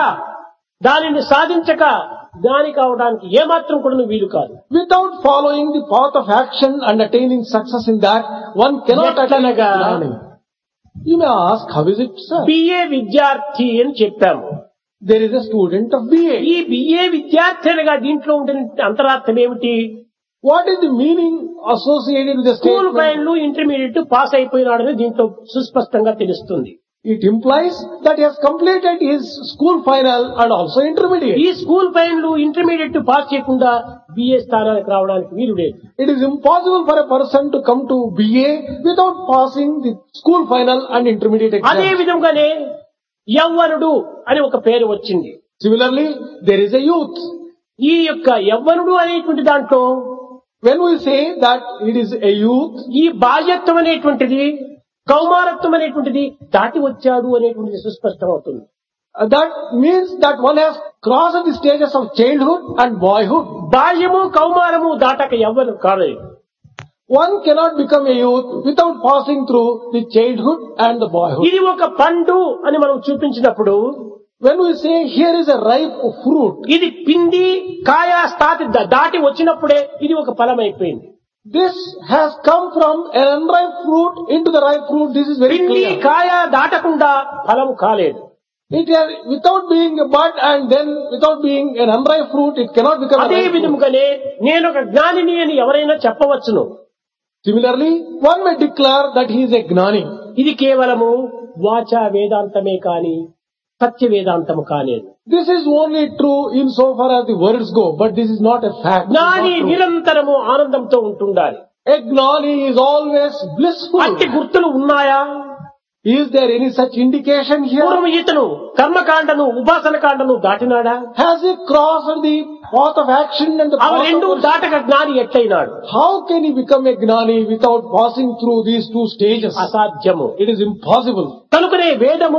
దానిని సాధించక జ్ఞాని కావడానికి ఏమాత్రం కూడా వీలు కాదు. Without following the path of action and attaining success in that, one cannot attain ఎట్లనగా? Gnani. You may ask, how is it, sir? BA విద్యార్థి అని చెప్పాము. There is a student of B A. ఈ బిఏ విద్యార్థి అనగా దీంట్లో ఉండే అంతరార్థం ఏమిటి? What is the meaning associated with the school statement? Final intermediate pass అయిపోయినాడని దీంట్లో సుస్పష్టంగా తెలుస్తుంది. It implies that he has completed his school final and also intermediate. ఈ స్కూల్ ఫైనల్ ఇంటర్మీడియట్ పాస్ చేయకుండా బిఏ స్థానానికి రావడానికి వీలు లేదు. It is impossible for a person to come to B A without passing the school final and intermediate అదే exams. విధంగానే యవ్వనుడు అని ఒక పేరు వచ్చింది. Similarly, there is a youth. ఈ యొక్క యవ్వనుడు అనేటువంటి దాంట్లో When we say that it is a youth, ఈ బాల్యత్వం అనేటువంటిది కౌమారత్వం అనేటువంటిది దాటి వచ్చాడు అనేటువంటిది సుస్పష్టం అవుతుంది. uh, that means that one has crossed the stages of childhood and boyhood. బాల్యము కౌమారము దాటక యవ్వను కాలేదు. One cannot become a youth without passing through the childhood and the boyhood. ఇది ఒక పండు అని మనం చూపించినప్పుడు When we say here is a ripe fruit, ఇది పిండి కాయ స్థాతి దా- దాటి వచ్చినప్పుడే ఇది ఒక ఫలం అయిపోయింది. this has come from an unripe fruit into the ripe fruit. This is very పిండి clear. కాయ దాటకుండా ఫలం కాలేదు. It has, without being a bud and then without being an unripe fruit, it cannot become a అదే ripe fruit. విధముగానే నేను ఒక జ్ఞానిని అని ఎవరైనా చెప్పవచ్చును. Similarly, one may declare that he is a gnani. ఇది కేవలము వాచా వేదాంతమే కాని సత్య వేదాంతము కాలేదు. This is only true insofar as the words go, but this is not a fact. It is జ్ఞాని not true. నిరంతరము ఆనందంతో ఉంటుండాలి. A gnani is always blissful. అట్టి గుర్తులు ఉన్నాయా? Is there any such indication here? పూర్వం ఇతను కర్మకాండను ఉపాసన కాండను దాటినాడా? Has he crossed the path of action and the అవి path రెండు of worship? దాటక జ్ఞాని ఎట్లయినాడు? How can he become a gnani without passing through these two stages? అసాధ్యము. It is impossible. కనుకనే వేదము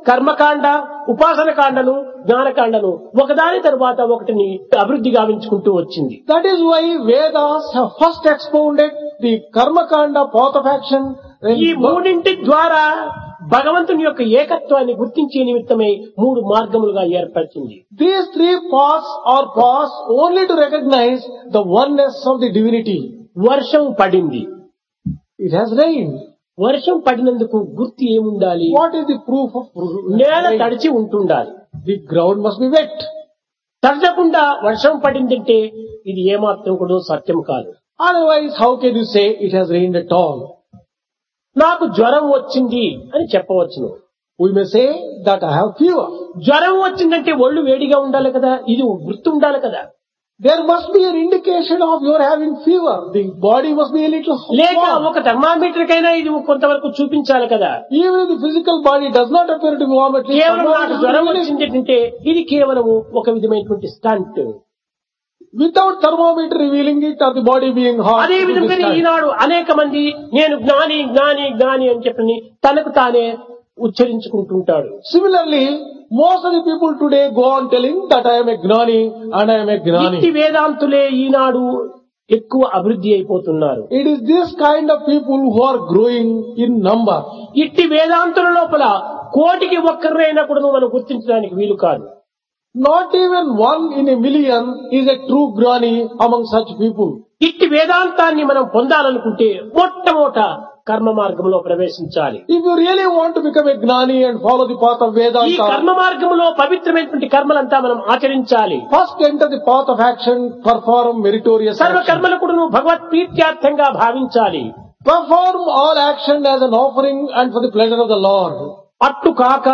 కర్మకాండ, ఉపాసన కాండను, జ్ఞానకాండను ఒకదాని తరువాత ఒకటిని అభివృద్ధి గావించుకుంటూ వచ్చింది. That is why Vedas have first expounded the karma kanda, path of action. ఈ మూడింటి ద్వారా భగవంతుని యొక్క ఏకత్వాన్ని గుర్తించే నిమిత్తమై మూడు మార్గములుగా ఏర్పరిచింది. These three paths are paths only to recognize the oneness of the divinity. వర్షం పడింది. It has rained. వర్షం పడినందుకు గుర్తు ఏముండాలి? What is the proof of నేల rain? తడిచి ఉంటుండాలి. The ground must be wet. తడకుండా వర్షం పడిందంటే ఇది ఏమాత్రం కూడా సత్యం కాదు. Otherwise, how can you say it has rained at all? నాకు జ్వరం వచ్చింది అని చెప్పవచ్చును. We may say that I have fever. జ్వరం వచ్చిందంటే ఒళ్ళు వేడిగా ఉండాలి కదా, ఇది గుర్తు ఉండాలి కదా. There must be an indication of your having fever. The body must be a little లేక warm. ఒక థర్మామీటర్ కైనా ఇది కొంతవరకు చూపించాలి కదా. Even if the physical body does not appear to be warm, at least కేవలం నాకు thermometer జ్వరం will be వచ్చింది అంటే ఇది కేవలము ఒక విధమైనటువంటి stunt. without thermometer revealing it or the body being hot. అదే it will be విధంగా stunned. ఈనాడు అనేక మంది నేను జ్ఞాని జ్ఞాని జ్ఞాని అని చెప్పని తనకు తానే ఉచ్చరించుకుంటుంటాడు. Similarly, most of the people today go on telling that I am a gnani and I am a ఇట్టి gnani. వేదాంతులే ఈనాడు ఎక్కువ అభివృద్ధి అయిపోతున్నారు. It is this kind of people who are growing in number. ఇట్టి వేదాంతుల లోపల కోటికి ఒక్కరైనా కూడా మనం గుర్తించడానికి వీలు కాదు. Not even one in a million is a true gnani among such people. ఇట్టి వేదాంతాన్ని మనం పొందాలనుకుంటే మొట్టమొదట కర్మ మార్గంలో ప్రవేశించాలి. If you really want to become a gnani and follow the path of ఈ Vedanta, కర్మ మార్గంలో పవిత్రమైనటువంటి కర్మలంతా మనం ఆచరించాలి. first enter the path of action, perform meritorious సర్వ action. కర్మలు కూడా నువ్వు భగవత్ ప్రీత్యార్థంగా భావించాలి. Perform all action as an offering and for the pleasure of the Lord. అట్టు కాక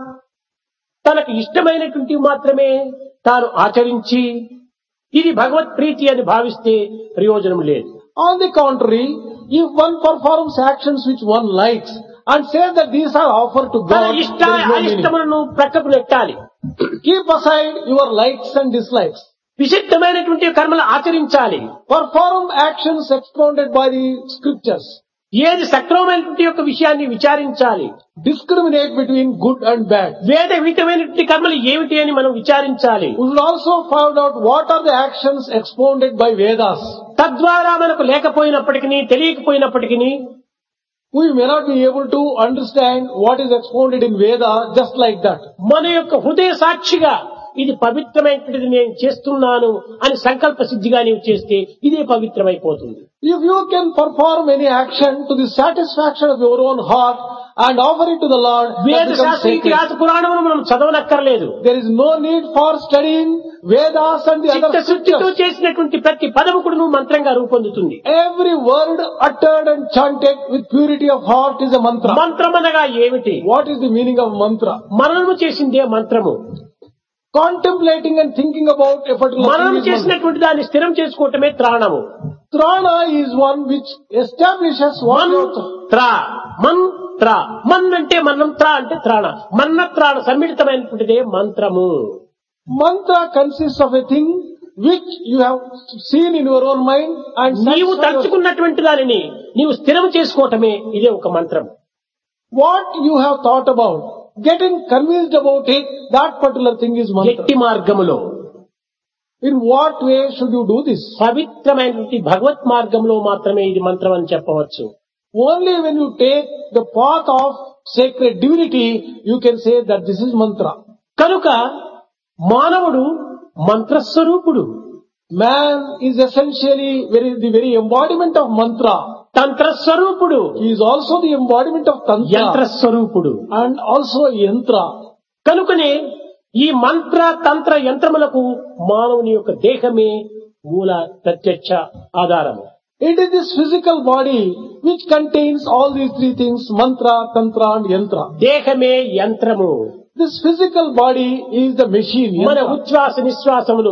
తనకు ఇష్టమైనటువంటి మాత్రమే తాను ఆచరించి ఇది భగవత్ ప్రీతి అని భావిస్తే ప్రయోజనం లేదు. On the contrary, if one performs actions which one likes and says that these are offered to తన God, ఇష్ట there is no meaning. అయిష్టములను ప్రక్కకు నెట్టాలి. Keep aside your likes and dislikes. విశిష్టమైనటువంటి కర్మలు ఆచరించాలి. Perform actions expounded by the scriptures. ఏది సక్రమమైనటువంటి యొక్క విషయాన్ని విచారించాలి. Discriminate between good and bad. వేద విహితమైనటువంటి కర్మలు ఏమిటి అని మనం విచారించాలి. We should also find out what are the actions expounded by Vedas. తద్వారా మనకు లేకపోయినప్పటికీ తెలియకపోయినప్పటికీ We may not be able to understand what is expounded in Veda just like that. మన యొక్క హృదయ సాక్షిగా ఇది పవిత్రమైనటువంటిది నేను చేస్తున్నాను అని సంకల్ప సిద్ధిగా నీవు చేస్తే ఇదే పవిత్రమైపోతుంది. If you can perform any action to the satisfaction of your own heart and offer it to the Lord, వేద that becomes శాస్త్ర sacred. ఇతిహాస పురాణమును మనం చదవనక్కర్లేదు. There is no need for studying Vedas and the other చిత్తశుద్ధితో scriptures. చేసినటువంటి ప్రతి పదము కూడా నువ్వు మంత్రంగా రూపొందుతుంది. Every word uttered and chanted with purity of heart is a mantra. మంత్రం అనగా ఏమిటి? What is the meaning of mantra? మననము చేసిందే మంత్రము. Contemplating and thinking about a particular మననం thing is mantra. చేసినటువంటి దాన్ని స్థిరం చేసుకోవటమే త్రాణము. Trana is one which establishes what you are- మంత్ర మంత్ర మన్ అంటే మన్నం, త్ర అంటే త్రాణ. మన్న త్రాణ సమ్మిళితమైనటువంటిదే మంత్రము. Mantra consists of a thing which you have seen in your own mind and నీవు satisfy your- తలుచుకున్నటువంటి దానిని నీవు స్థిరం చేసుకోవటమే ఇదే ఒక మంత్రం. what you have thought about, getting convinced about it, that particular thing is mantra. గట్టి మార్గములో In what way should you do this? పవిత్రమైనటువంటి భగవత్ మార్గంలో మాత్రమే ఇది మంత్రం అని చెప్పవచ్చు. Only when you take the path of sacred divinity, you can say that this is mantra. కనుక మానవుడు మంత్రస్వరూపుడు. Man is essentially very, the very embodiment of mantra. తంత్రస్వరూపుడు, He is also the embodiment of tantra యంత్రస్వరూపుడు. and also yantra. కనుకనే ఈ మంత్ర తంత్ర యంత్రములకు మానవుని యొక్క దేహమే మూల ప్రత్యక్ష ఆధారము. It is this physical body which contains all these three things, mantra, tantra and yantra. దేహమే యంత్రము. This physical body is the machine. మన yantra. ఉచ్ఛ్వాస నిశ్వాసములు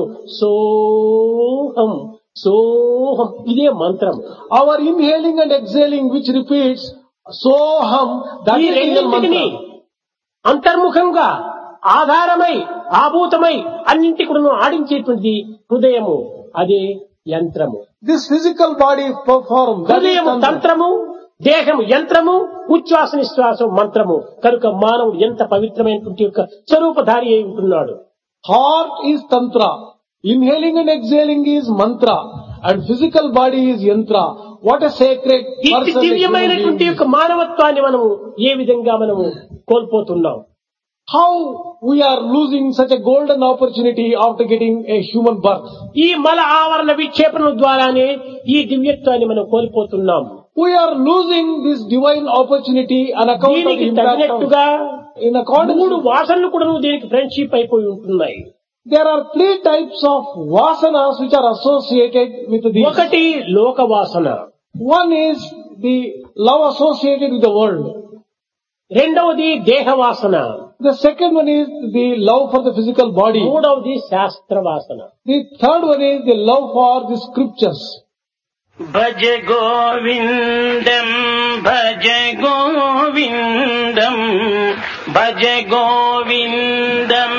సోహం సోహం ఇదే మంత్రం. Our inhaling and exhaling which repeats soham, that ఈ is the real రెండింటిని mantra. అంతర్ముఖంగా ఆధారమై ఆభూతమై అన్నింటి కూడా ఆడించేటువంటిది హృదయము, అదే యంత్రము. This physical body perform, that is హృదయము tantra. తంత్రము, దేహం యంత్రము, ఉచ్ఛ్వాస నిశ్వాసం మంత్రము. కనుక మానవుడు ఎంత పవిత్రమైనటువంటి యొక్క స్వరూపధారి అయి ఉంటున్నాడు. Heart is tantra. Inhaling and exhaling is mantra. And physical body is yantra. What a sacred ఇట్టి person. దివ్యమైనటువంటి యొక్క మానవత్వాన్ని మనము ఏ విధంగా మనము కోల్పోతున్నాం. How we are losing such a golden opportunity after getting a human birth. ఈ మల ఆవరణ విక్షేపణ ద్వారానే ఈ దివ్యత్వాన్ని మనం కోల్పోతున్నాం. We are losing this divine opportunity on account of the దీనికి impact of, తగినట్టుగా in accordance మూడు with, వాసనలు కూడా దీనికి ఫ్రెండ్షిప్ అయిపోయి ఉంటున్నాయి. there are three types of vasanas which are associated with these. ఒకటి లోక వాసన, One is the love associated with the world. రెండవది దేహ వాసన, The second one is the love for the physical body. మూడవది శాస్త్ర వాసన. The third one is the love for the scriptures. భజ గోవిందం భజ గోవిందం భజ గోవిందం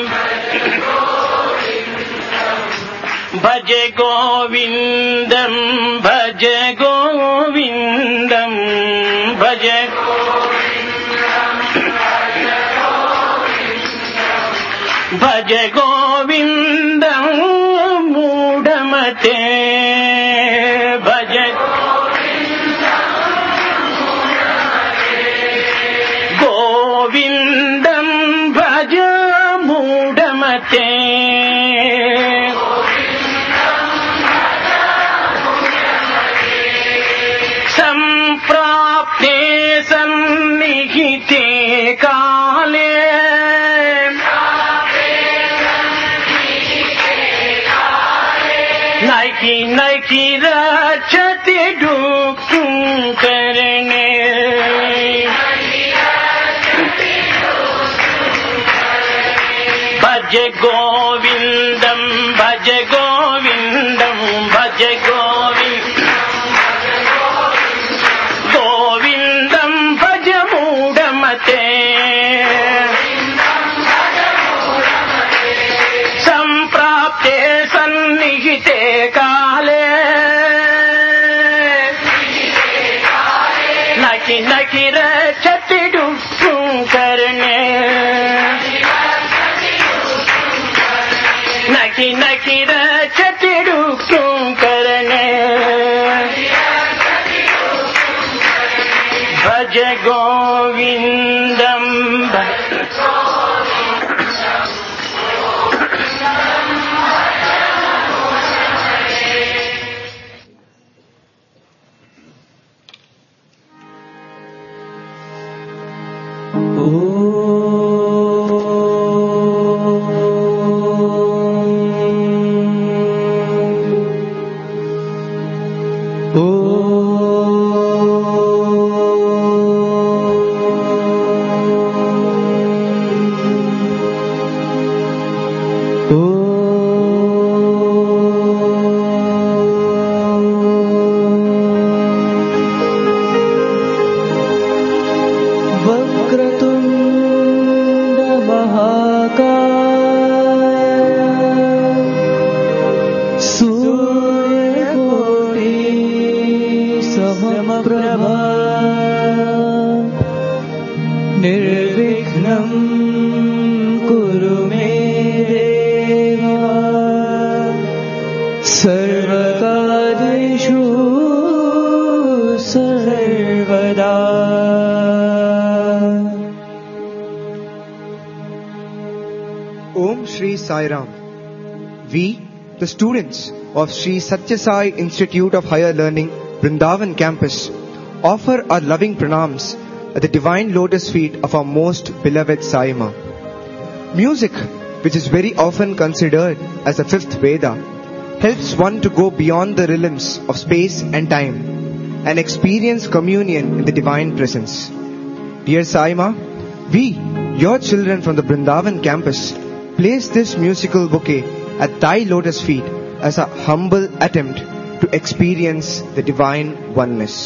భజ గోవిందం భజ గోవిందం భజ భజ గోవిందం మూఢమతే భజ గోవిందం భజ మూఢమతే సంప్రాప్తే సన్నిహితే కాలే नैकी नैकी रचते डूबूं करने भज गोविंदम भज गोविंदम भज गोविंद गोविंदम भज मूढ़मते संप्राप्ते सन्निहिते काले नकी नकी रचति डुक्कू करने नकी नकी रचति डुक्कू करने भज गोविंदम Sai Ram. We, the students of Sri Satya Sai Institute of Higher Learning, Vrindavan campus, offer our loving pranams at the divine lotus feet of our most beloved Sai Ma. Music, which is very often considered as the fifth Veda, helps one to go beyond the realms of space and time and experience communion in the divine presence. Dear Sai Ma, we, your children from the Vrindavan campus, place this musical bouquet at thy lotus feet as a humble attempt to experience the divine oneness.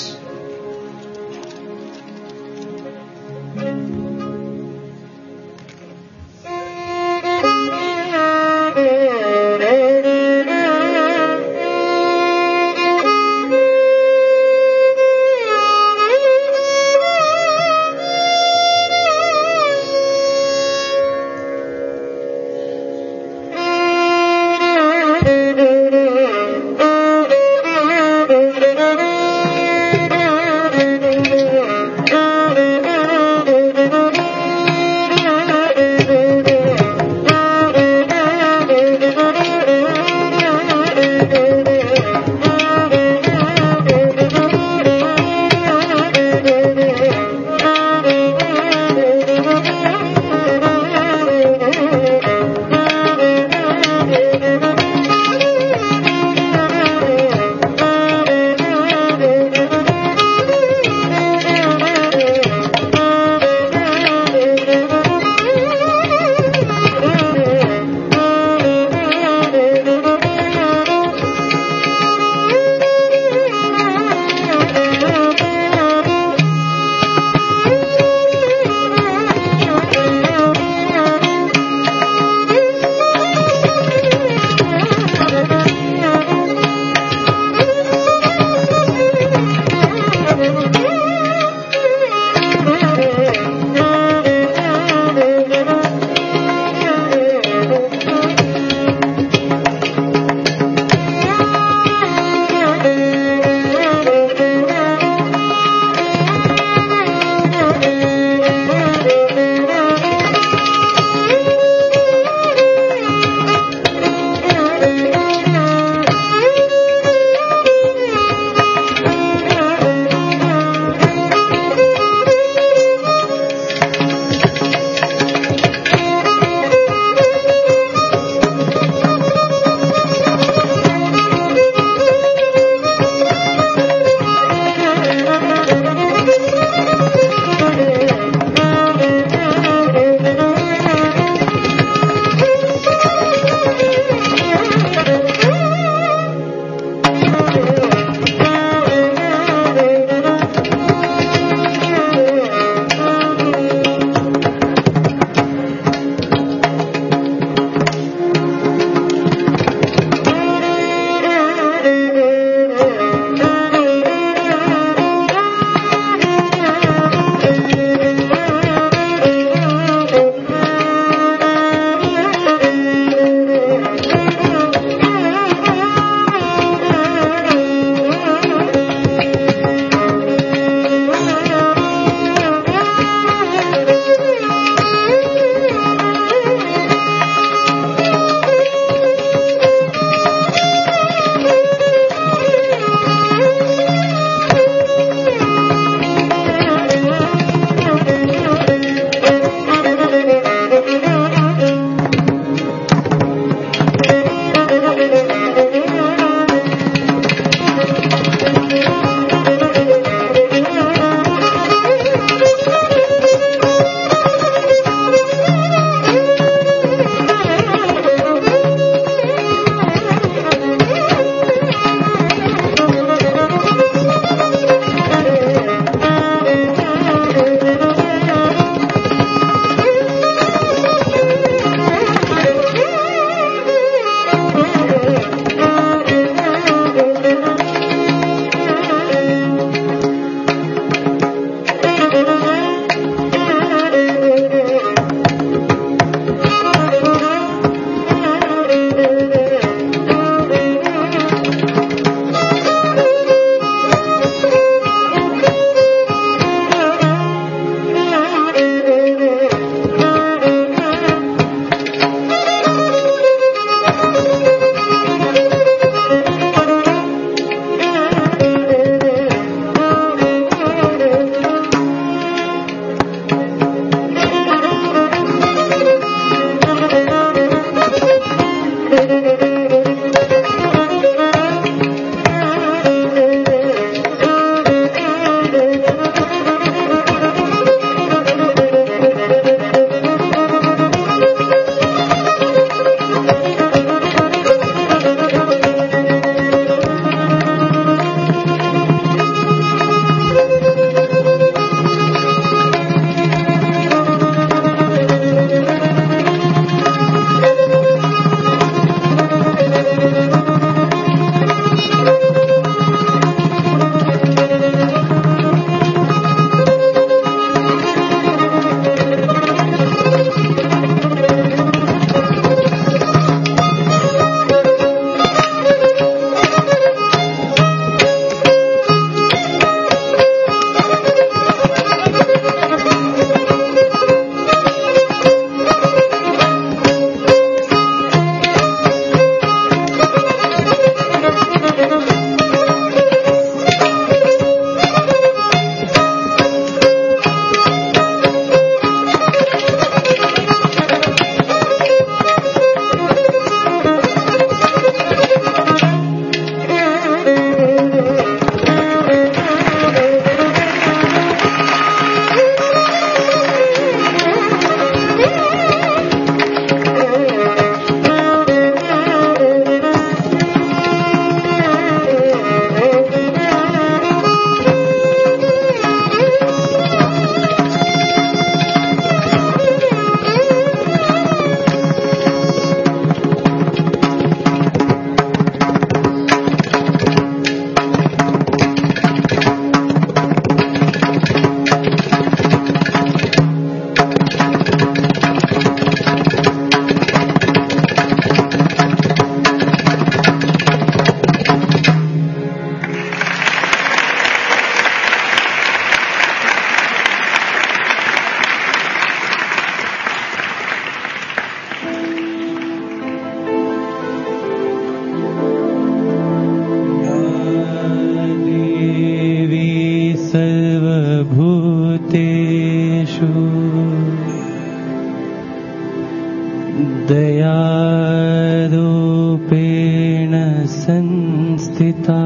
दयारूपेण संस्थिता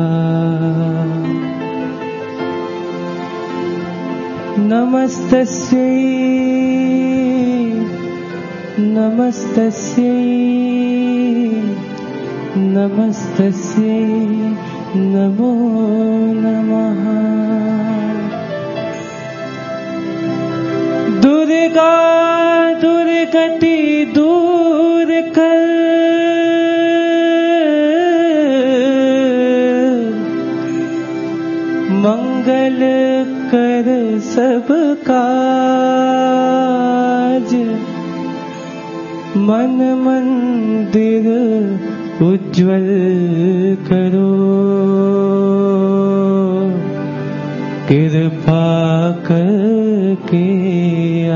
नमस्तस्यै नमस्तस्यै नमस्तस्यै नमो नमः। दुर्गा दुर्गति दूर कर मंगल कर सब काज मन मंदिर उज्ज्वल करो कृपा करके आ।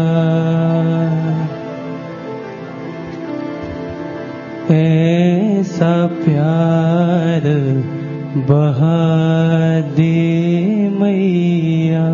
ऐसा प्यार बहा दे मैया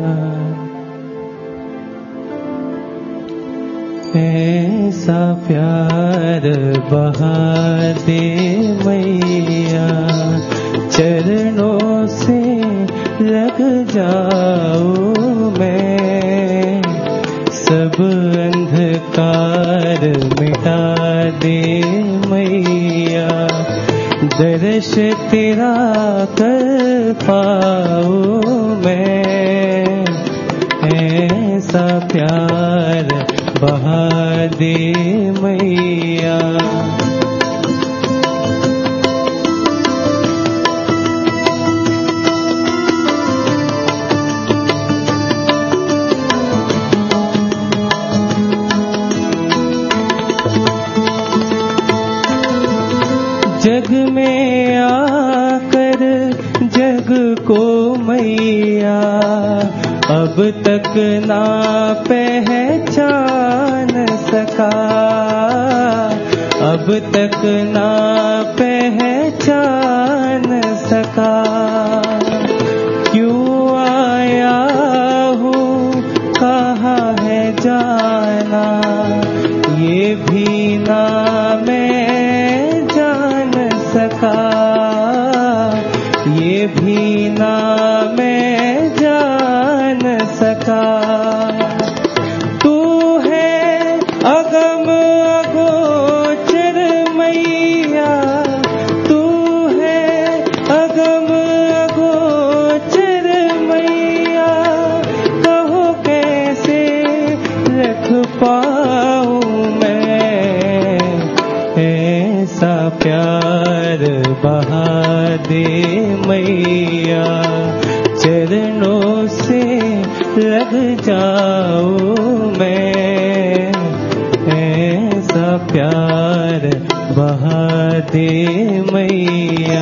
ऐसा प्यार बहा दे मैया चरणों से लग जाओ मैं सब अंधकार मिटा दे मैया दर्श तेरा कर पाओ मैं ऐसा प्यार बहा दे मैया। जग में आकर जग को मैया अब तक ना पहचान सका अब तक ना पहचान सका क्यों आया हूँ कहाँ है जाना ये भी ना मैं जान सका ये भी ना मैं जान सका। तू है अगम अगोचर मैया तू है अगम अगोचर मैया कहो कैसे रख पाऊं मैं ऐसा प्यार बहा दे मैया चरणों से लग जाओ मैं ऐसा प्यार बहा दे मैया।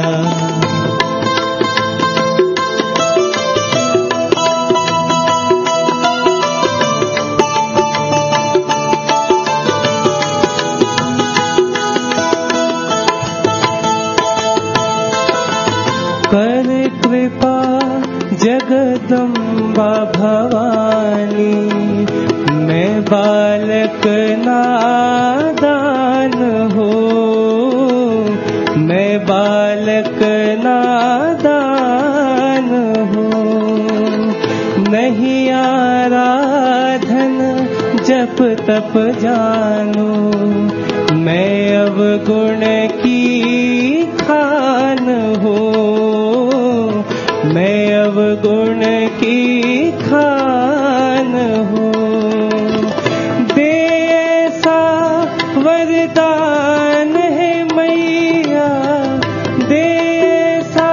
कर कृपा जगदम्बा भवानी मैं बालक नादान हो मैं बालक नादान हो नहीं आराधन जप तप जानू मैं अवगुण की खान हो मैं अवगुण की खान हो दे ऐसा वरदान है मैया दे ऐसा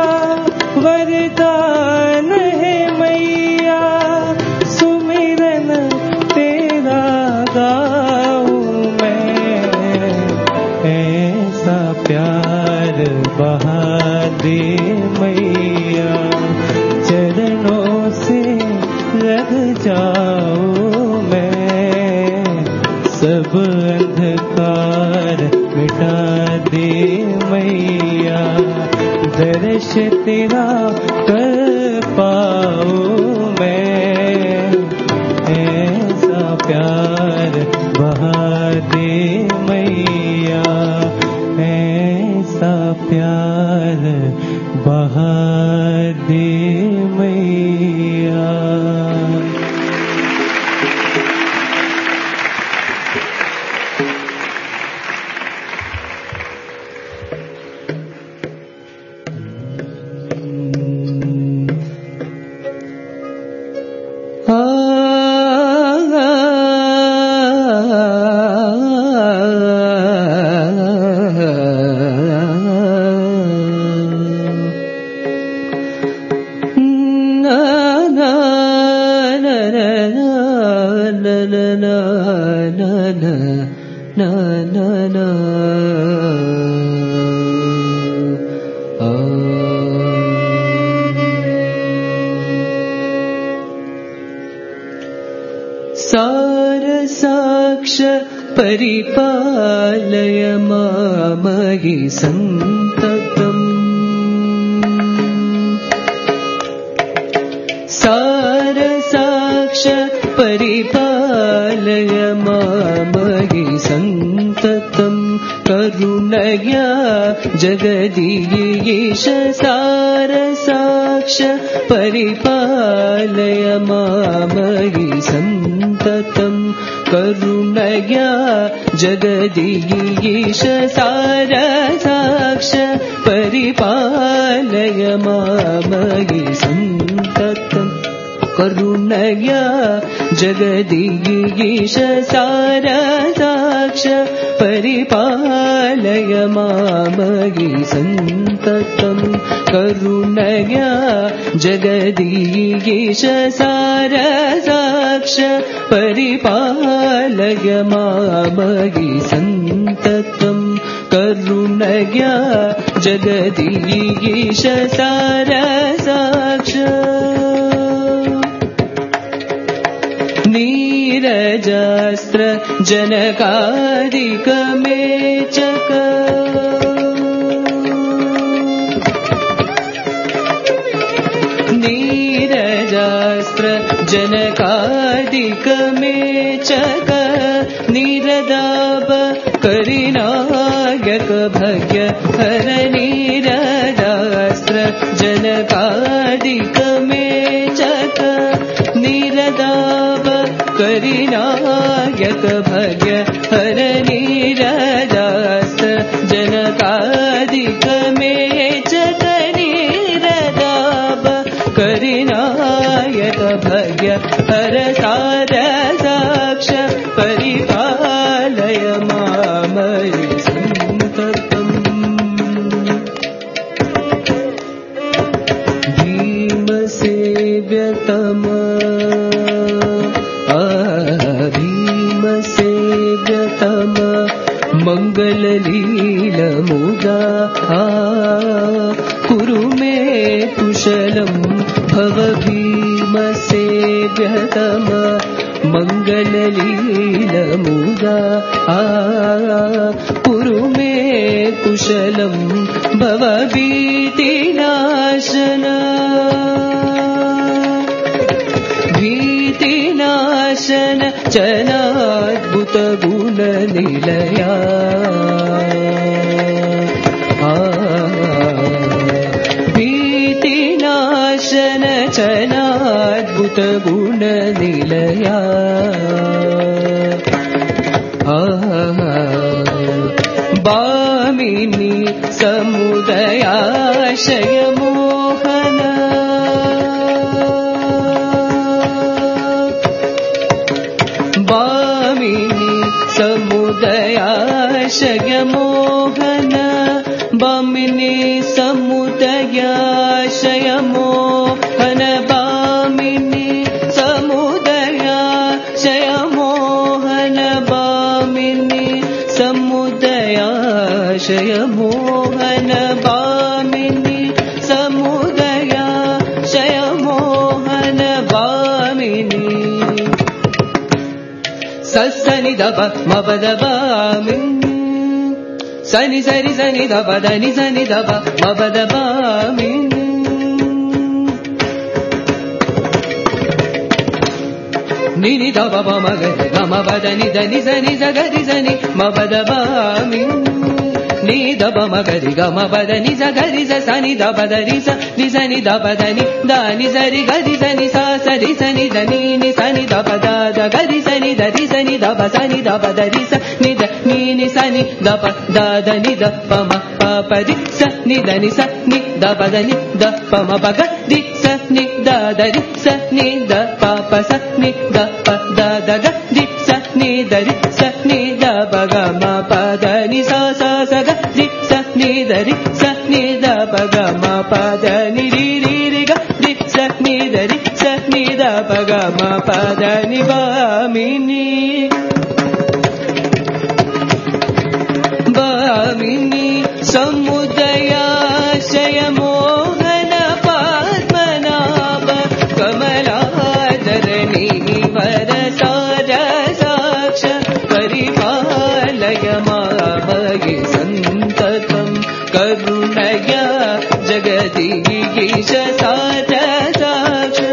वरदान है मैया सुमिरन तेरा गाऊं मैं ऐसा प्यार बहा दे मैया चरणों से लग जाओ मैं सब अंधकार मिटा दे मैया दर्श तेरा कर पाओ मैं ऐसा प्यार बहा दे प्यार बहा दे मैया। सारसाक्ष परिपालय मामहि सन्ततम्। सारसाक्ष परिपालय मामहि सन्ततम्। करुणया जगदीश सारसाक्ष परिपालय मामहि सन्ततम्। करुणया जगदीश सारसाक्ष परिपालय मामहि सन्ततम्। करुणया जगदीश सारसाक्ष परिपालय मामहि सन्ततम्। करुणया जगदीश सारसाक्ष परिपालय मामहि सन्ततम्। करुणया जगदीश सारसाक्ष नीरजास्त्र जनकादिकमेचक। नीरजास्त्र जनकादिकमेचक। निरदाब करिनायक भग्य हर। नीरजास्त्र जनकादिकमेचक। निरदाब करिनायक भग्य हर। नीरजास्त्र जनकादिकमेचक। निरदाब करिनायक भग्य हर। सारसाक्ष परिपालय मामहि सन्ततम्। भीमसेव्यतम भीमसेव्यतम मङ्गललीलमुदा। कुरु मे कुशलम् भव भीमसेव्यतम मङ्गललीलमुदा। कुरु मे कुशलम् भव भीतिनाशन। भीतिनाशन जनाद्भुत गुणनिलया। भीतिनाशन जनाद्भुत गुणनिलया। बामिनी समुदयाशय मोहन। बामिनी समुदयाशय मोहन। बामिनी समुदयाशय मोहन। बामिनी समुदयाशय मोहन। बामिनी समुदयाशय मोहन। बामिनी समुदयाशय मोहन। बामिनी सनि दप मपद बामिनी। सनि सरि सनि दप దని सनि दप मपद बामिनी। निनि दप मगरि गम पद नि దని सनि सगरि सनि मपद बामिनी। ni da pa ma ga ri ga ma pa da ni sa ga ri sa sa ni da pa da ri sa ni sa ni da pa da ni da ni sa ri ga ri sa ni sa sa ri sa ni da ni ni sa ni da pa da da ga ri sa ni da ri sa ni da pa sa ni da pa da ri sa ni da ni ni sa ni da pa da da ni da pa ma pa pa ri sa ni da ni sa ni da pa da ni da pa ma pa ga ri sa ni da da ri sa ni da pa pa sa ni da pa da da ga ri sa ni da ri sa ni da pa ga ma pa da ni sa sa sa ga ri sa ni da ri sa ni da pa ga ma pa da ni ri ri ri ga ri sa ni da ri sa ni da pa ga ma pa da ni va mi ni Bhamini Samudayashaya Mohana Padmanabha Kamaladharani Varasara Saksha Paripalaya Mamayi Santatam Karunaya Jagadisha Sara Saksha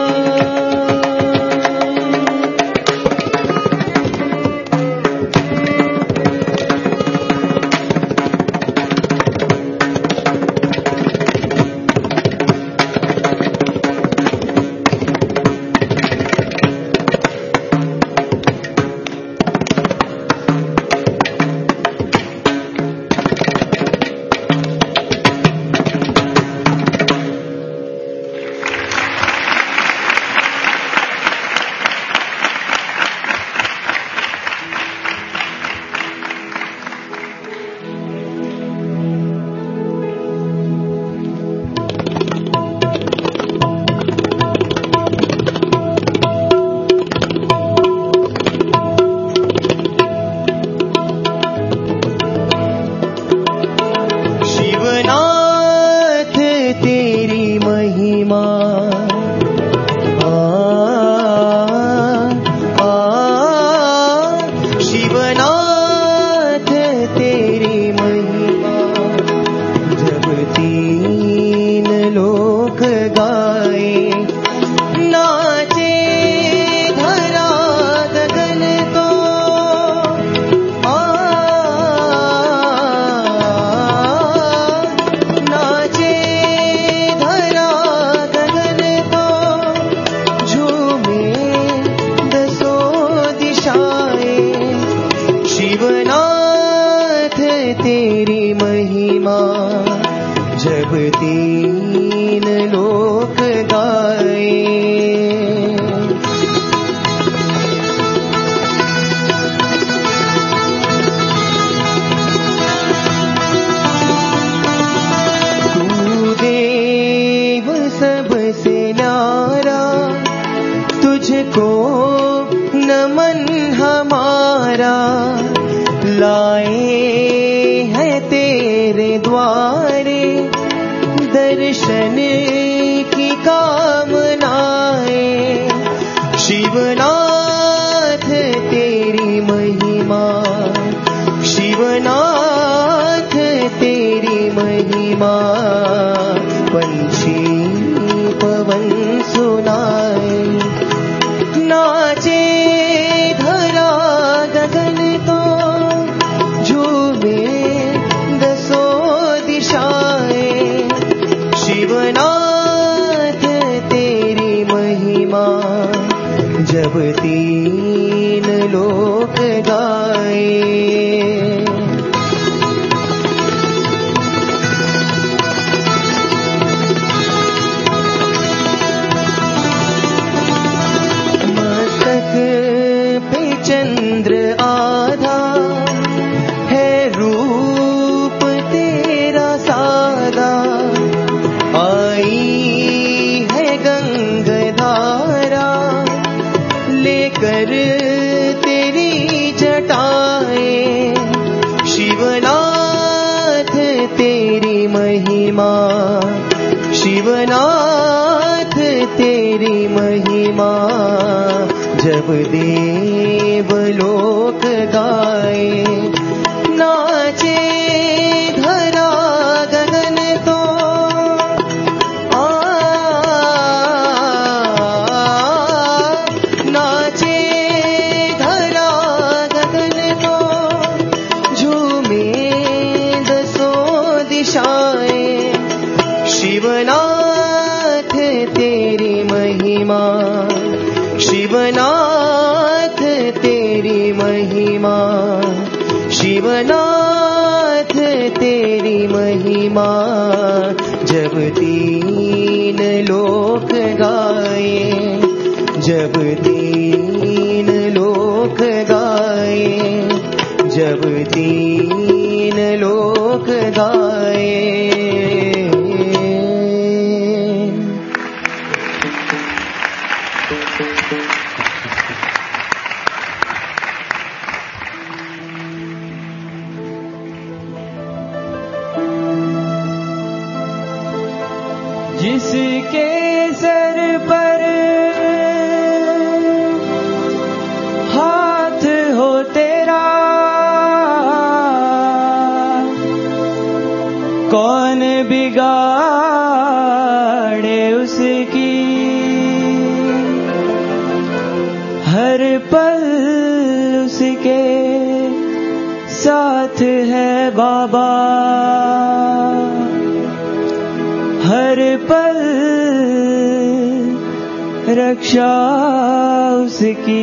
Shivnath तेरी महिमा जब देवलोक गाए नाचे धरा गगन तो आ नाचे धरा गगन तो झूमे महिमा जब तीन लोक गाए, जब तीन लोक गाए, जब तीन लोक गाए। जिसके सर पर हाथ हो तेरा, कौन बिगाड़े उसकी, हर पल उसके साथ है बाबा, हर पल रक्षा उसकी।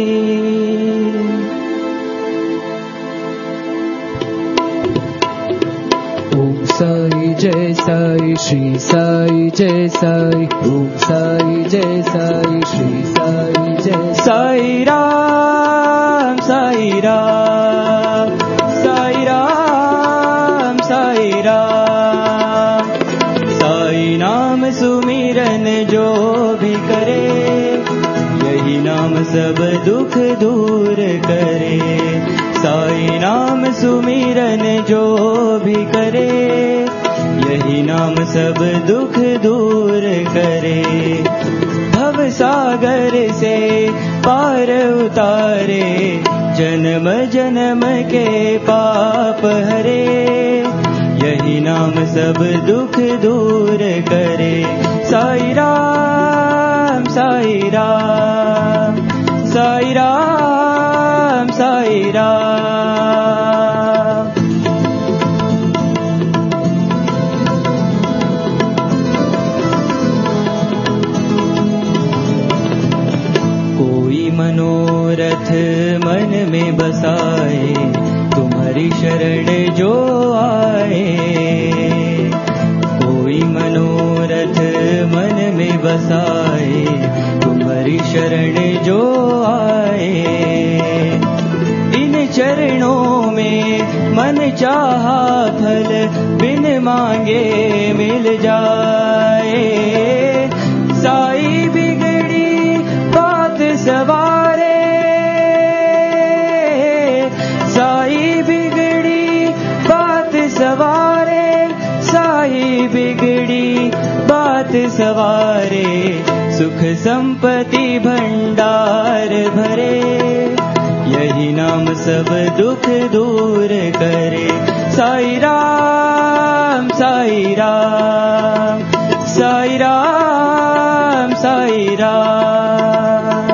ओम साई जय साई श्री साई जय साई, ओम साई जय साई श्री साई जय साई राम साई राम साई राम साई राम। साई नाम सुमिरन जो भी करे, यही नाम सब दुख दूर करे। साई नाम सुमिरन जो भी करे, यही नाम सब दुख दूर करे। भव सागर से पार उतारे, जन्म जन्म के पाप हरे, यही नाम सब दुख दूर करे। साई राम साई राम साई राम साई राम। कोई मनोरथ मन में बसाए, तुम्हारी शरण जो आए। कोई मनोरथ मन में बसाए, तुम्हारी शरण जो आए। इन चरणों में मन चाहा फल बिन मांगे मिल जाए। साई बिगड़ी बात सवारे, साई बिगड़ी बात सवारे, साई बिगड़ी बात सवारे। सुख संपत्ति भंडार भरे, यही नाम सब दुख दूर करे। साई राम साई राम साई राम साई राम।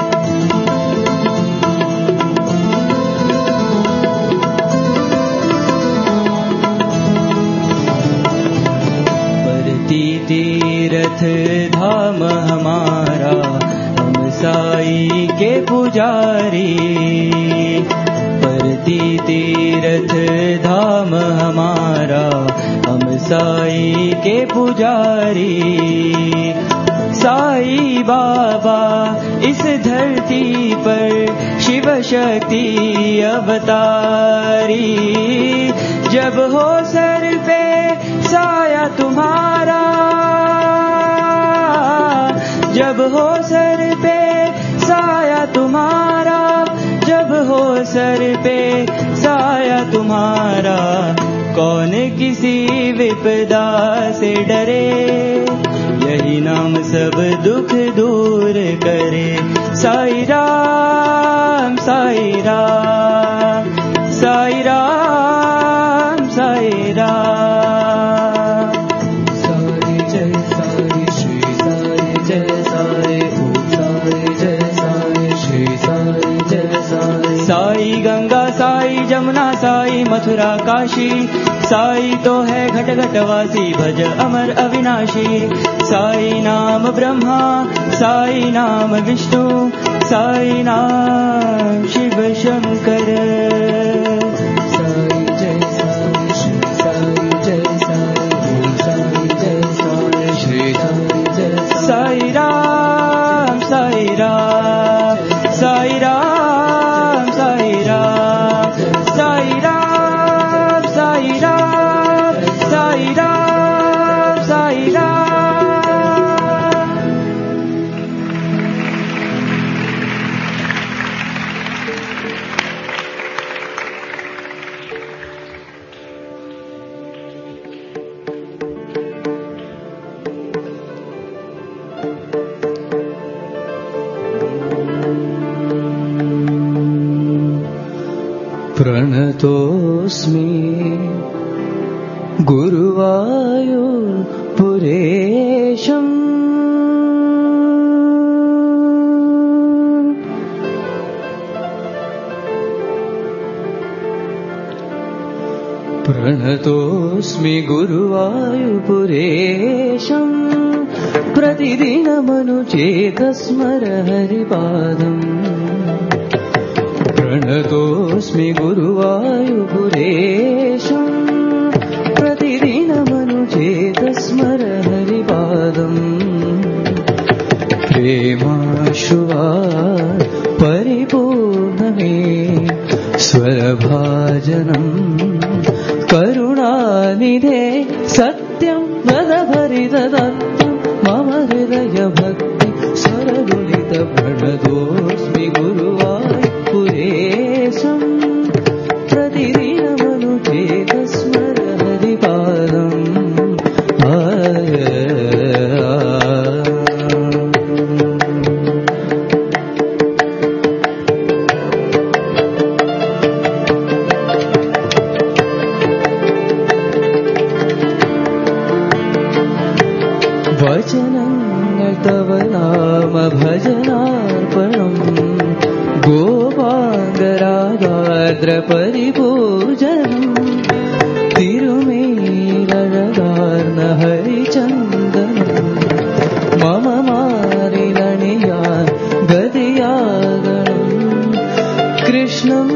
परती तीरथ धाम हमारा, हम साई के पुजारी। परती तीरथ धाम हमारा, हम साई के पुजारी। साई बाबा इस धरती पर शिव शक्ति अवतारी। जब हो सर पे साया तुम्हारा, जब हो सर पे साया तुम्हारा, जब हो सर पे साया तुम्हारा। कौन किसी विपदा से डरे, यही नाम सब दुख दूर करे। साई राम साई राम साई राम साई राम। साई जय साई श्री साई जय साई, ओम साई जय साई श्री साई जय साई। साई गंगा साई जमुना साई मथुरा काशी, साई तो है घट घटवासी भज अमर अविनाशी। साई नाम ब्रह्मा, साई नाम विष्णु, साई नाम शिव शंकर। साई जय साई श्री साई जय साई, प्रणतोऽस्मि गुरुवायुपुरेशम् प्रणतोऽस्मि गुरुवायुपुरेशम् प्रतिदिनमनुचेतस्मर हरिपादम् प्रणतोऽस्मि गुरुवायुपुरेशम् प्रतिदिनमनुचेतस्मर हरिपादम् प्रेमाश्रुवा परिपूर्णमे स्वरभाजनम् करुणानिधे सत्यं वदभरितदत्तं मम हृदय भक्ति स्वरलुलित प्रणतोऽस्मि गुरुवायुपुरेशम् प्रतिदिनमनुचेतस्मर हरिपादम् वचनങ്ങൾ तव नाम भजनार्पणम् गोपाङ्गरागार्द्र परिपूजनम् तिरुमेलरगार्न हरिचन्दनम् मम मारिलणियान् गदियागणम् कृष्णम्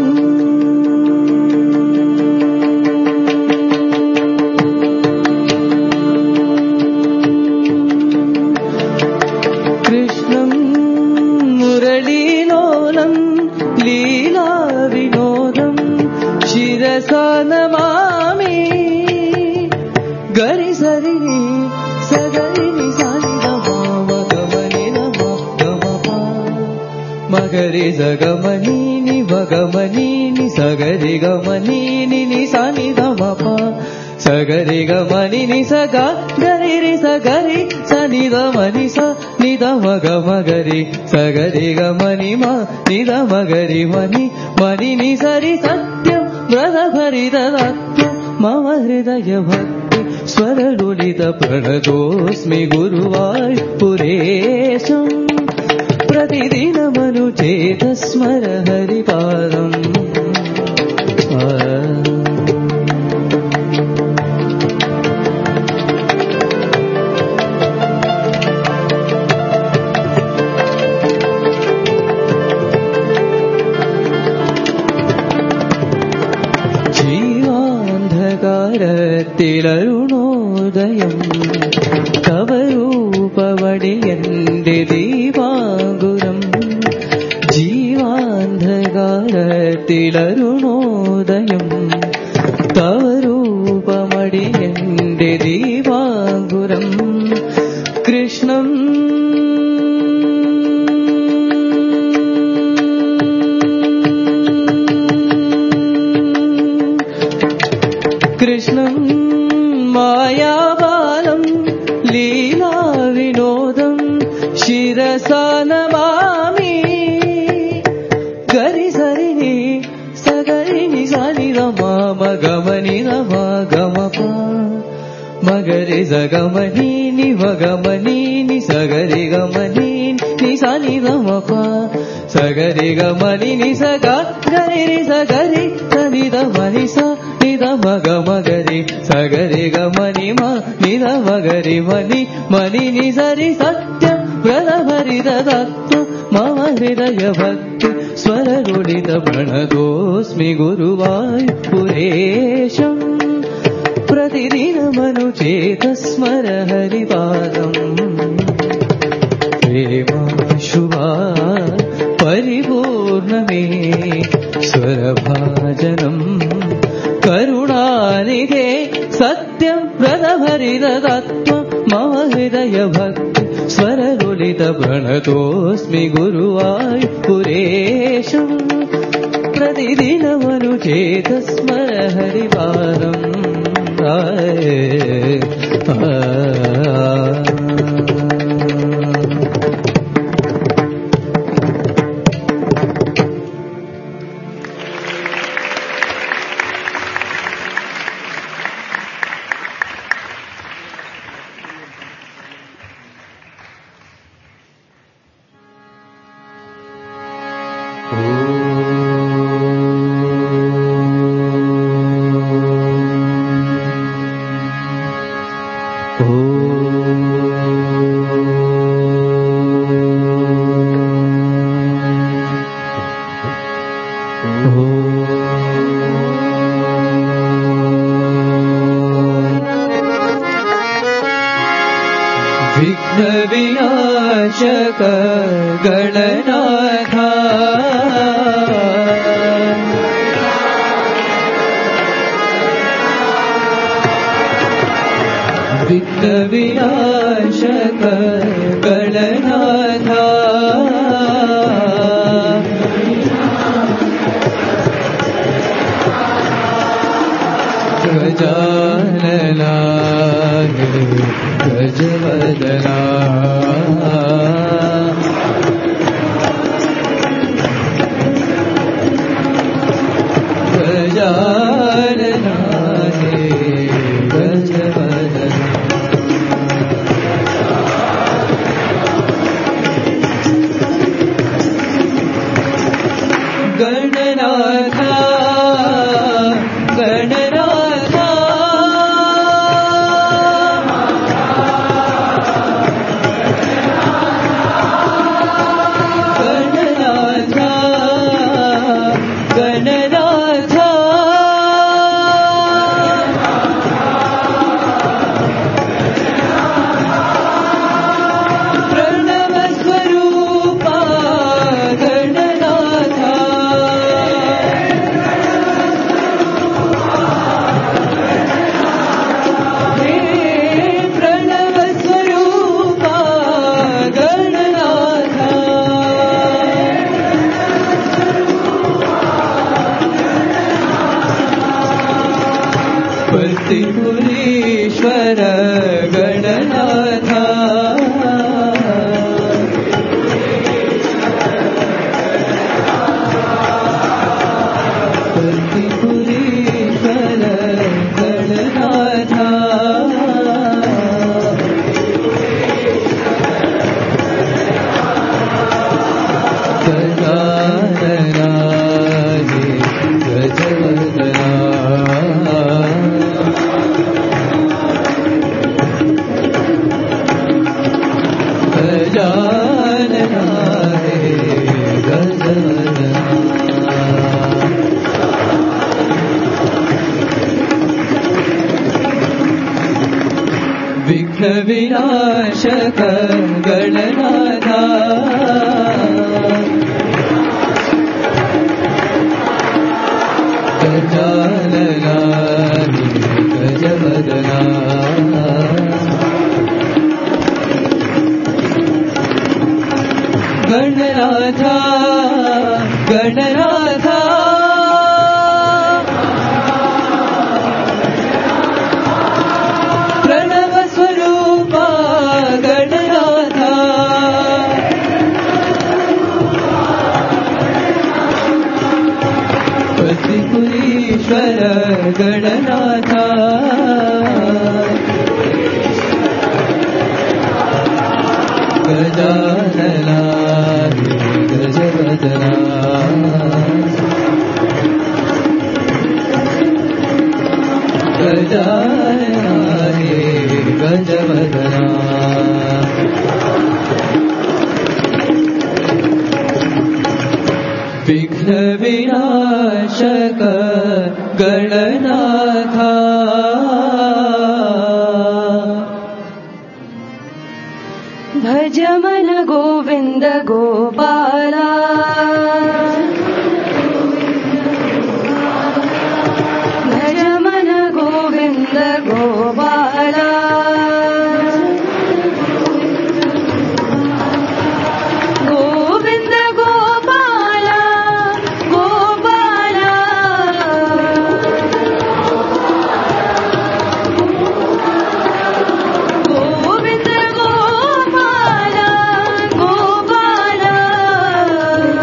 नमामि गरि सरि सगरि नि सानि गम गमनि नम गम पा मगरि सगमनि नि वगमनि नि सगरि गमनि नि नि सानि गम पा सगरि गमनि नि सग गरि रि सगरि सनि गमनि स नि दम गम गरि सगरि गमनि म नि दम गरि मनि मनि नि सरि सत्यं व्रतभरितदत्तं मम हृदय भक्ति स्वरलुलित प्रणतोऽस्मि गुरुवायुपुरेशम् प्रतिदिनमनुचेतस्मर हरिपादम् ത്തിലരുണോദയം തവ രൂപവടിയന്റെ ദീപാങ്കുരം ജീവാന്ധകാരത്തിലരുണോദയം തവ രൂപമടിയന്റെ ദീപാങ്കുരം കൃഷ്ണം कृष्णं मायाबालं लीलाविनोदं शिरसा नमामि गरि सरि नि सगरि नि सानि गम गमनि नम गम पा मगरि सगमनि नि वगमनि नि सगरि गमनि नि सानि गम पा सगरि गमनि नि सग गरि रि सगरि सनि दमनि स निदम गम गरि सगरि गमनि म निदम गरि मनि मनि नि सरि सत्यं व्रतभरितदत्तं मम हृदय भक्ति स्वरलुलित प्रणतोऽस्मि गुरुवायुपुरेशम् प्रतिदिनमनुचेतस्मर हरिपादम् प्रेमाशुभा परिपूर्णमे स्वरभाजनम् करुणानिधे सत्यं व्रतभरितदत्तं मम हृदय भक्ति स्वरलुलित प्रणतोऽस्मि गुरुवायुपुरेशम् प्रतिदिनमनुचेतस्मर हरिपादम् विघ्नविनाशक गणनाथा विघ्नविनाशक गणनाथा गजानना गजवदना गजानना गजवदना गणनाथा गणनाथा गणनाथा गणनाथा प्रणवस्वरूपा गणनाथा प्रणवस्वरूपा गणनाथा पतिपुरीश्वर गणनाथा पतिपुरीश्वर गणनाथा गजानना गजवदना गजानना गजवदना विघ्नविनाशक गणनाथा गजानना गजवदना गणनाथा गणनाथा प्रणवस्वरूपा गणनाथा पतिपुरीश्वर गणनाथा गजानना गजवदना गजानना गजवदना विघ्नविनाशक गणनाथा भज मन गोविंद गोपाला भज मन गोविंद गोपाला गोविंद गोपाला गोपाला गोविंद गोपाला गोपाला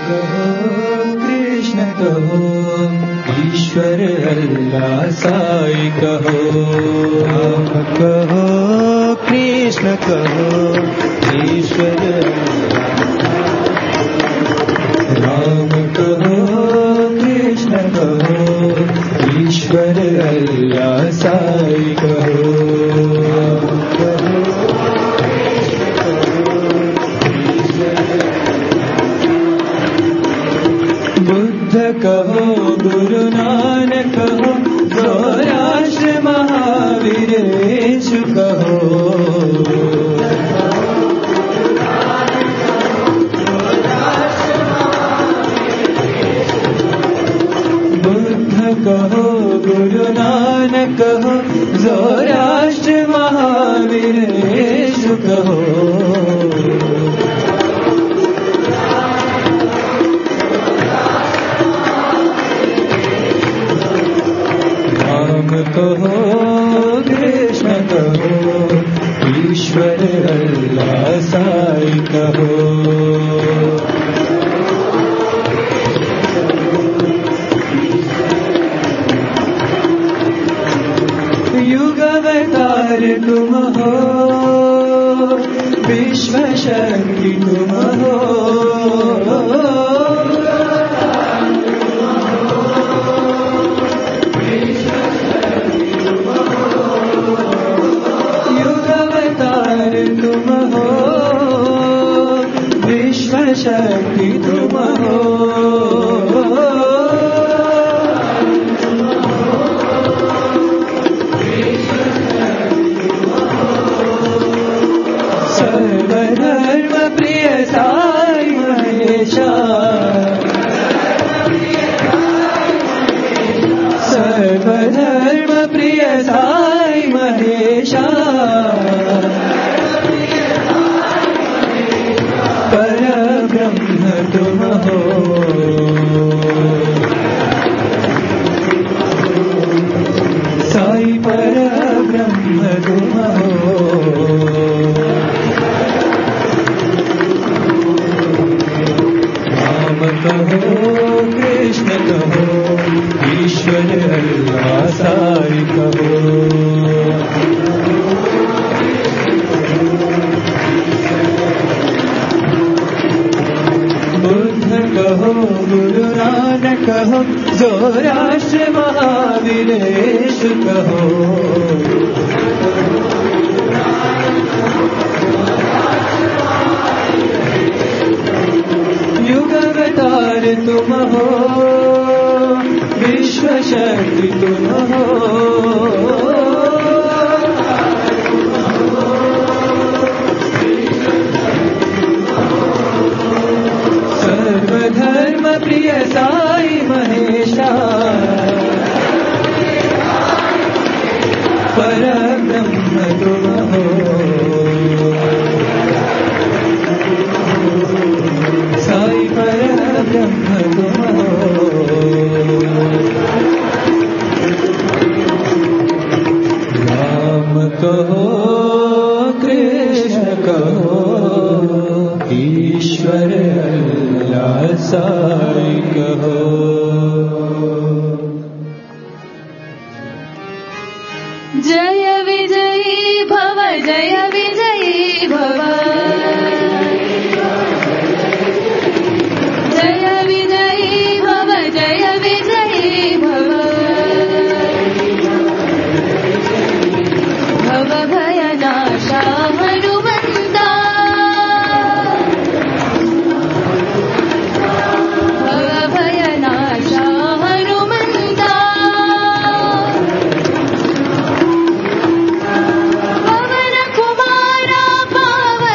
कहो कृष्ण कहो ईश्वर अल्लाह साई कहो राम कहो कृष्ण कहो ईश्वर राम कहो कृष्ण कहो ईश्वर अल्लाह साई कहो बुद्ध कहो गुरु नानक कहो सौराष्ट्र महावीर यीशु कहो बुद्ध कहो गुरु नानक कहो सौराष्ट्र महावीर यीशु कहो राम कहो कृष्ण कहो ईश्वर अल्लाह साई कहो युगावतार तुम हो विश्व शक्ति तुम हो युगावतार तुम हो विश्व शक्ति तुम हो सर्वधर्म प्रिय साई महेशा सर्वधर्म प्रिय साई महेशा परब्रह्म तुम हो साई परब्रह्म तुम हो राम कहो कृष्ण कहो ईश्वर अल्लाह साई कहो बुद्ध कहो गुरु नानक कहो सौराष्ट्र महावीर यीशु कहो युगावतार तुम हो विश्व शक्ति तुम हो सर्वधर्म प्रिय साई महेशा परब्रह्म तुम हो साई परब्रह्म तुम हो राम कहो कृष्ण कहो ईश्वर अल्लाह साई कहो जय विजयी भव जय विजयी भव जय विजयी भव जय विजयी भव भव भयनाशा हनुमन्ता भव भयनाशा हनुमन्ता पवन कुमारा पावन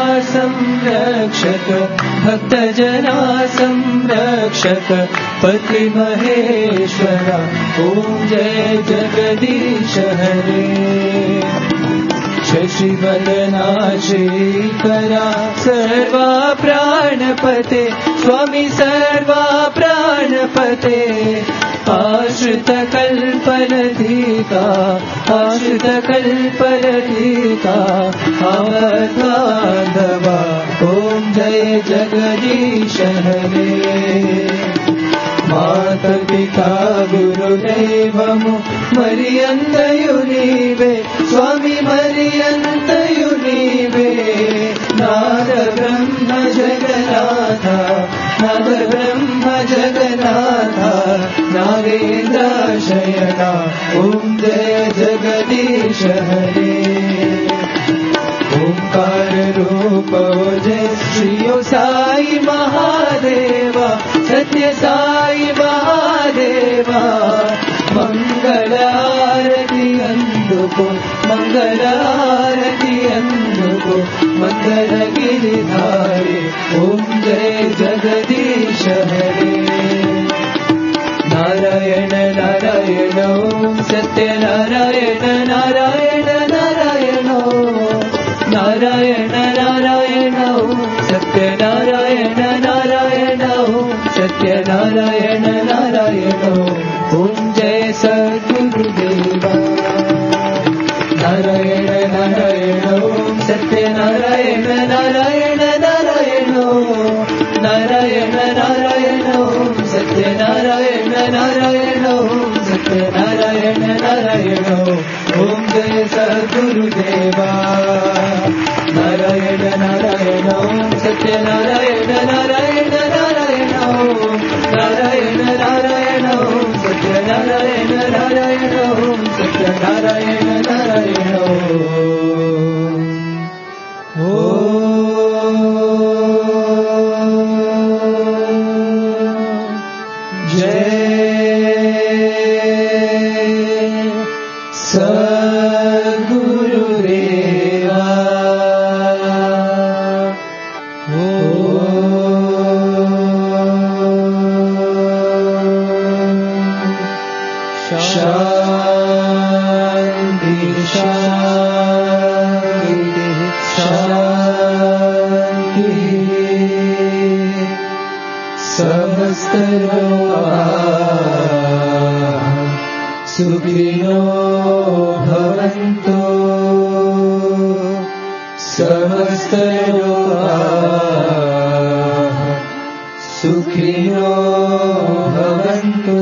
संरक्षक भक्तजना संरक्षक पति महेश्वरा ओम जय जगदीश हरे शशिवदना श्रीकरा सर्वा प्राणपते स्वामी सर्वा प्राणपते आश्रित कल्पलधिका आश्रित कल्पलधिका अवताधवा ओम जय जगदीश हरे माता पिता गुरुदेवमु मरियन्तयु नीवे स्वामी मरियन्तयु नीवे नाद ब्रह्म जगन्नाथ नाद ब्रह्म जगन्नाथ नागेन्द्र शयना ओम जय जगदीश हरे ओंकार रूप जय श्री साई महादेवा सत्य साई महादेवा मंगल आरती अंदुको मंगल आरती अंदुको मंगल गिरिधारी ओम जय जगदीश हरे नारायण नारायण ओम सत्य नारायण नारायण नारायण नारायण नारायण ओम सत्य नारायण नारायण ओम सत्य नारायण नारायण ओम जय सद्गुरुदेवा नारायण नारायण ओम सत्य नारायण नारायण नारायण नारायण नारायण ओम सत्य नारायण नारायण ओम सत्य नारायण नारायण ओम जय सद्गुरुदेवा नारायण नारायण ओम सत्य नारायण नारायण नारायण ओम नारायण नारायण ओम सत्य नारायण नारायण ओम सत्य नारायण नारायण सुखिनो भवन्तु समस्त लोकाः सुखिनो भवन्तु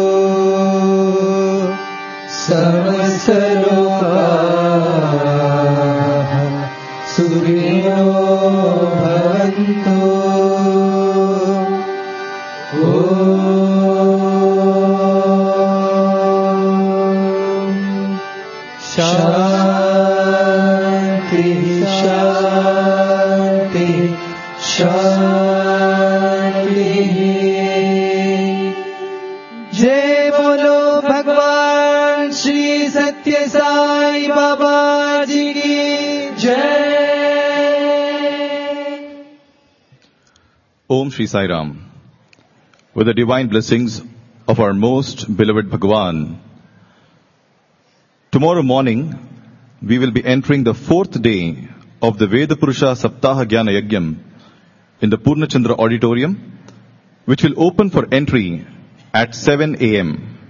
समस्त लोकाः सुखिनो भवन्तु शांति शांति शांति जय बोलो भगवान श्री सत्य साई बाबा जी की जय। Om Shri Sai Ram. With the divine blessings of our most beloved Bhagavan, tomorrow morning, we will be entering the fourth day of the Veda Purusha Saptaha Jnana Yagyam in the Purnachandra Auditorium, which will open for entry at seven a.m.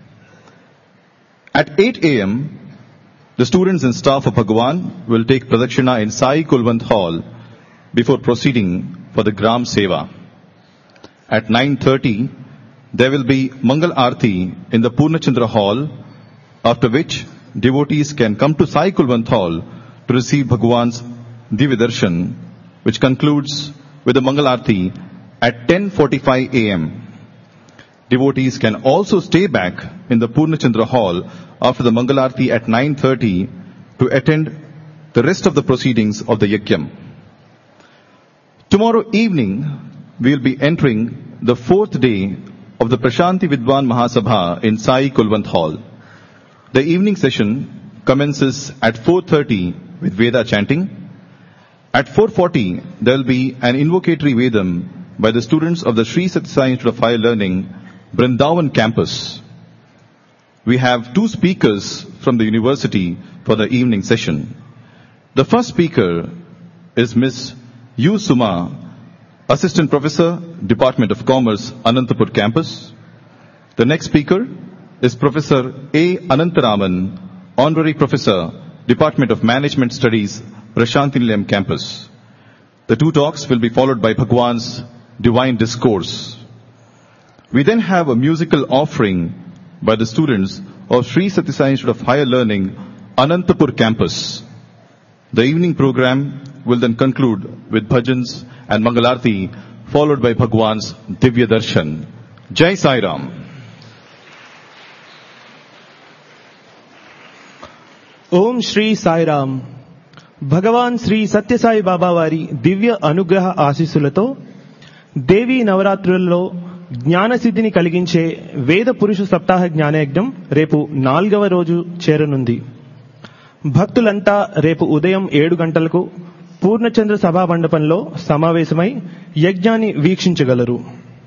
At eight a.m., the students and staff of Bhagavan will take Pradakshina in Sai Kulwant Hall before proceeding for the Gram Seva. At nine thirty, there will be Mangal Aarti in the Purnachandra Hall, after which devotees can come to Sai Kulwant Hall to receive Bhagavan's Divya Darshan, which concludes with the Mangal Aarti at ten forty-five a.m. Devotees can also stay back in the Purnachandra Hall after the Mangal Aarti at nine thirty to attend the rest of the proceedings of the Yagyam. Tomorrow evening, we will be entering the fourth day of the Prashanti Vidwan Mahasabha in Sai Kulwant Hall. The evening session commences at four thirty with Veda chanting, At four forty, there will be an invocatory Vedam by the students of the Sri Sathya Sai Institute of Higher Learning, Brindavan campus. We have two speakers from the university for the evening session. The first speaker is Miss U. Suma, Assistant Professor, Department of Commerce, Anantapur campus. The next speaker is Professor A. Anantaraman, Honorary Professor, Department of Management Studies, Prashanti Nilayam campus. The two talks will be followed by Bhagwan's Divine Discourse. We then have a musical offering by the students of Sri Sathya Sai Institute of Higher Learning, Anantapur campus. The evening program will then conclude with bhajans and Mangalarti, followed by Bhagwan's Divya Darshan. Jai Sai Ram. ఓం శ్రీ సాయిరామ్. భగవాన్ శ్రీ సత్యసాయి బాబా వారి దివ్య అనుగ్రహ ఆశీస్సులతో దేవీ నవరాత్రులలో జ్ఞానసిద్ధిని కలిగించే వేద పురుష సప్తాహ జ్ఞానయజ్ఞం రేపు నాలుగవ రోజు చేరనుంది. భక్తులంతా రేపు ఉదయం ఏడు గంటలకు పూర్ణచంద్ర సభా మండపంలో సమావేశమై యజ్ఞాన్ని వీక్షించగలరు.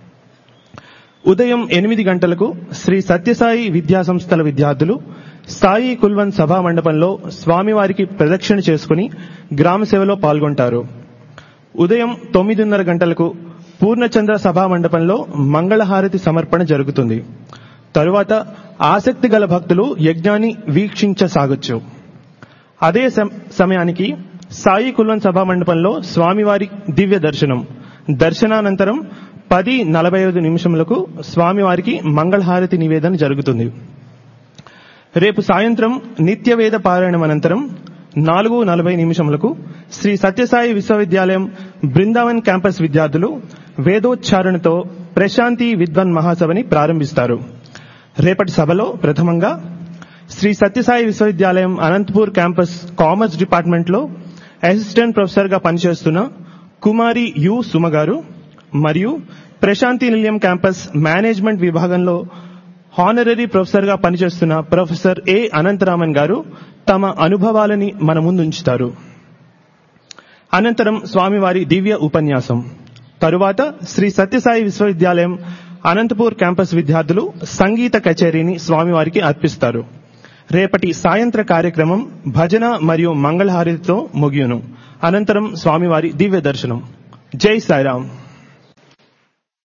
ఉదయం ఎనిమిది గంటలకు శ్రీ సత్యసాయి విద్యా సంస్థల విద్యార్థులు సాయి కుల్వన్ సభా మండపంలో స్వామివారికి ప్రదక్షిణ చేసుకుని గ్రామ సేవలో పాల్గొంటారు. ఉదయం తొమ్మిదిన్నర గంటలకు పూర్ణచంద్ర సభా మండపంలో మంగళహారతి సమర్పణ జరుగుతుంది. తరువాత ఆసక్తి గల భక్తులు యజ్ఞాన్ని వీక్షించసాగొచ్చు. అదే సమయానికి సాయి కుల్వన్ సభా మండపంలో స్వామివారి దివ్య దర్శనం. దర్శనానంతరం పది నలభై ఐదు నిమిషములకు స్వామివారికి మంగళహారతి నివేదన జరుగుతుంది. రేపు సాయంత్రం నిత్యవేద పారాయణం అనంతరం నాలుగు నలభై నిమిషములకు శ్రీ సత్యసాయి విశ్వవిద్యాలయం బృందావన్ క్యాంపస్ విద్యార్థులు వేదోచ్చారణతో ప్రశాంతి విద్వన్ మహాసభని ప్రారంభిస్తారు. రేపటి సభలో ప్రథమంగా శ్రీ సత్యసాయి విశ్వవిద్యాలయం అనంతపూర్ క్యాంపస్ కామర్స్ డిపార్ట్మెంట్ లో అసిస్టెంట్ ప్రొఫెసర్ గా పనిచేస్తున్న కుమారి యు సుమ గారు మరియు ప్రశాంతి నిలయం క్యాంపస్ మేనేజ్మెంట్ విభాగంలో హానరరీ ప్రొఫెసర్ గా పనిచేస్తున్న ప్రొఫెసర్ ఏ అనంతరామన్ గారు తమ అనుభవాలని మన ముందుంచుతారు. అనంతరం స్వామివారి దివ్య ఉపన్యాసం. తరువాత శ్రీ సత్యసాయి విశ్వవిద్యాలయం అనంతపూర్ క్యాంపస్ విద్యార్థులు సంగీత కచేరీని స్వామివారికి అర్పిస్తారు. రేపటి సాయంత్ర కార్యక్రమం భజన మరియు మంగళహారతితో ముగియును. అనంతరం స్వామివారి దివ్య దర్శనం. జై సాయిరాం.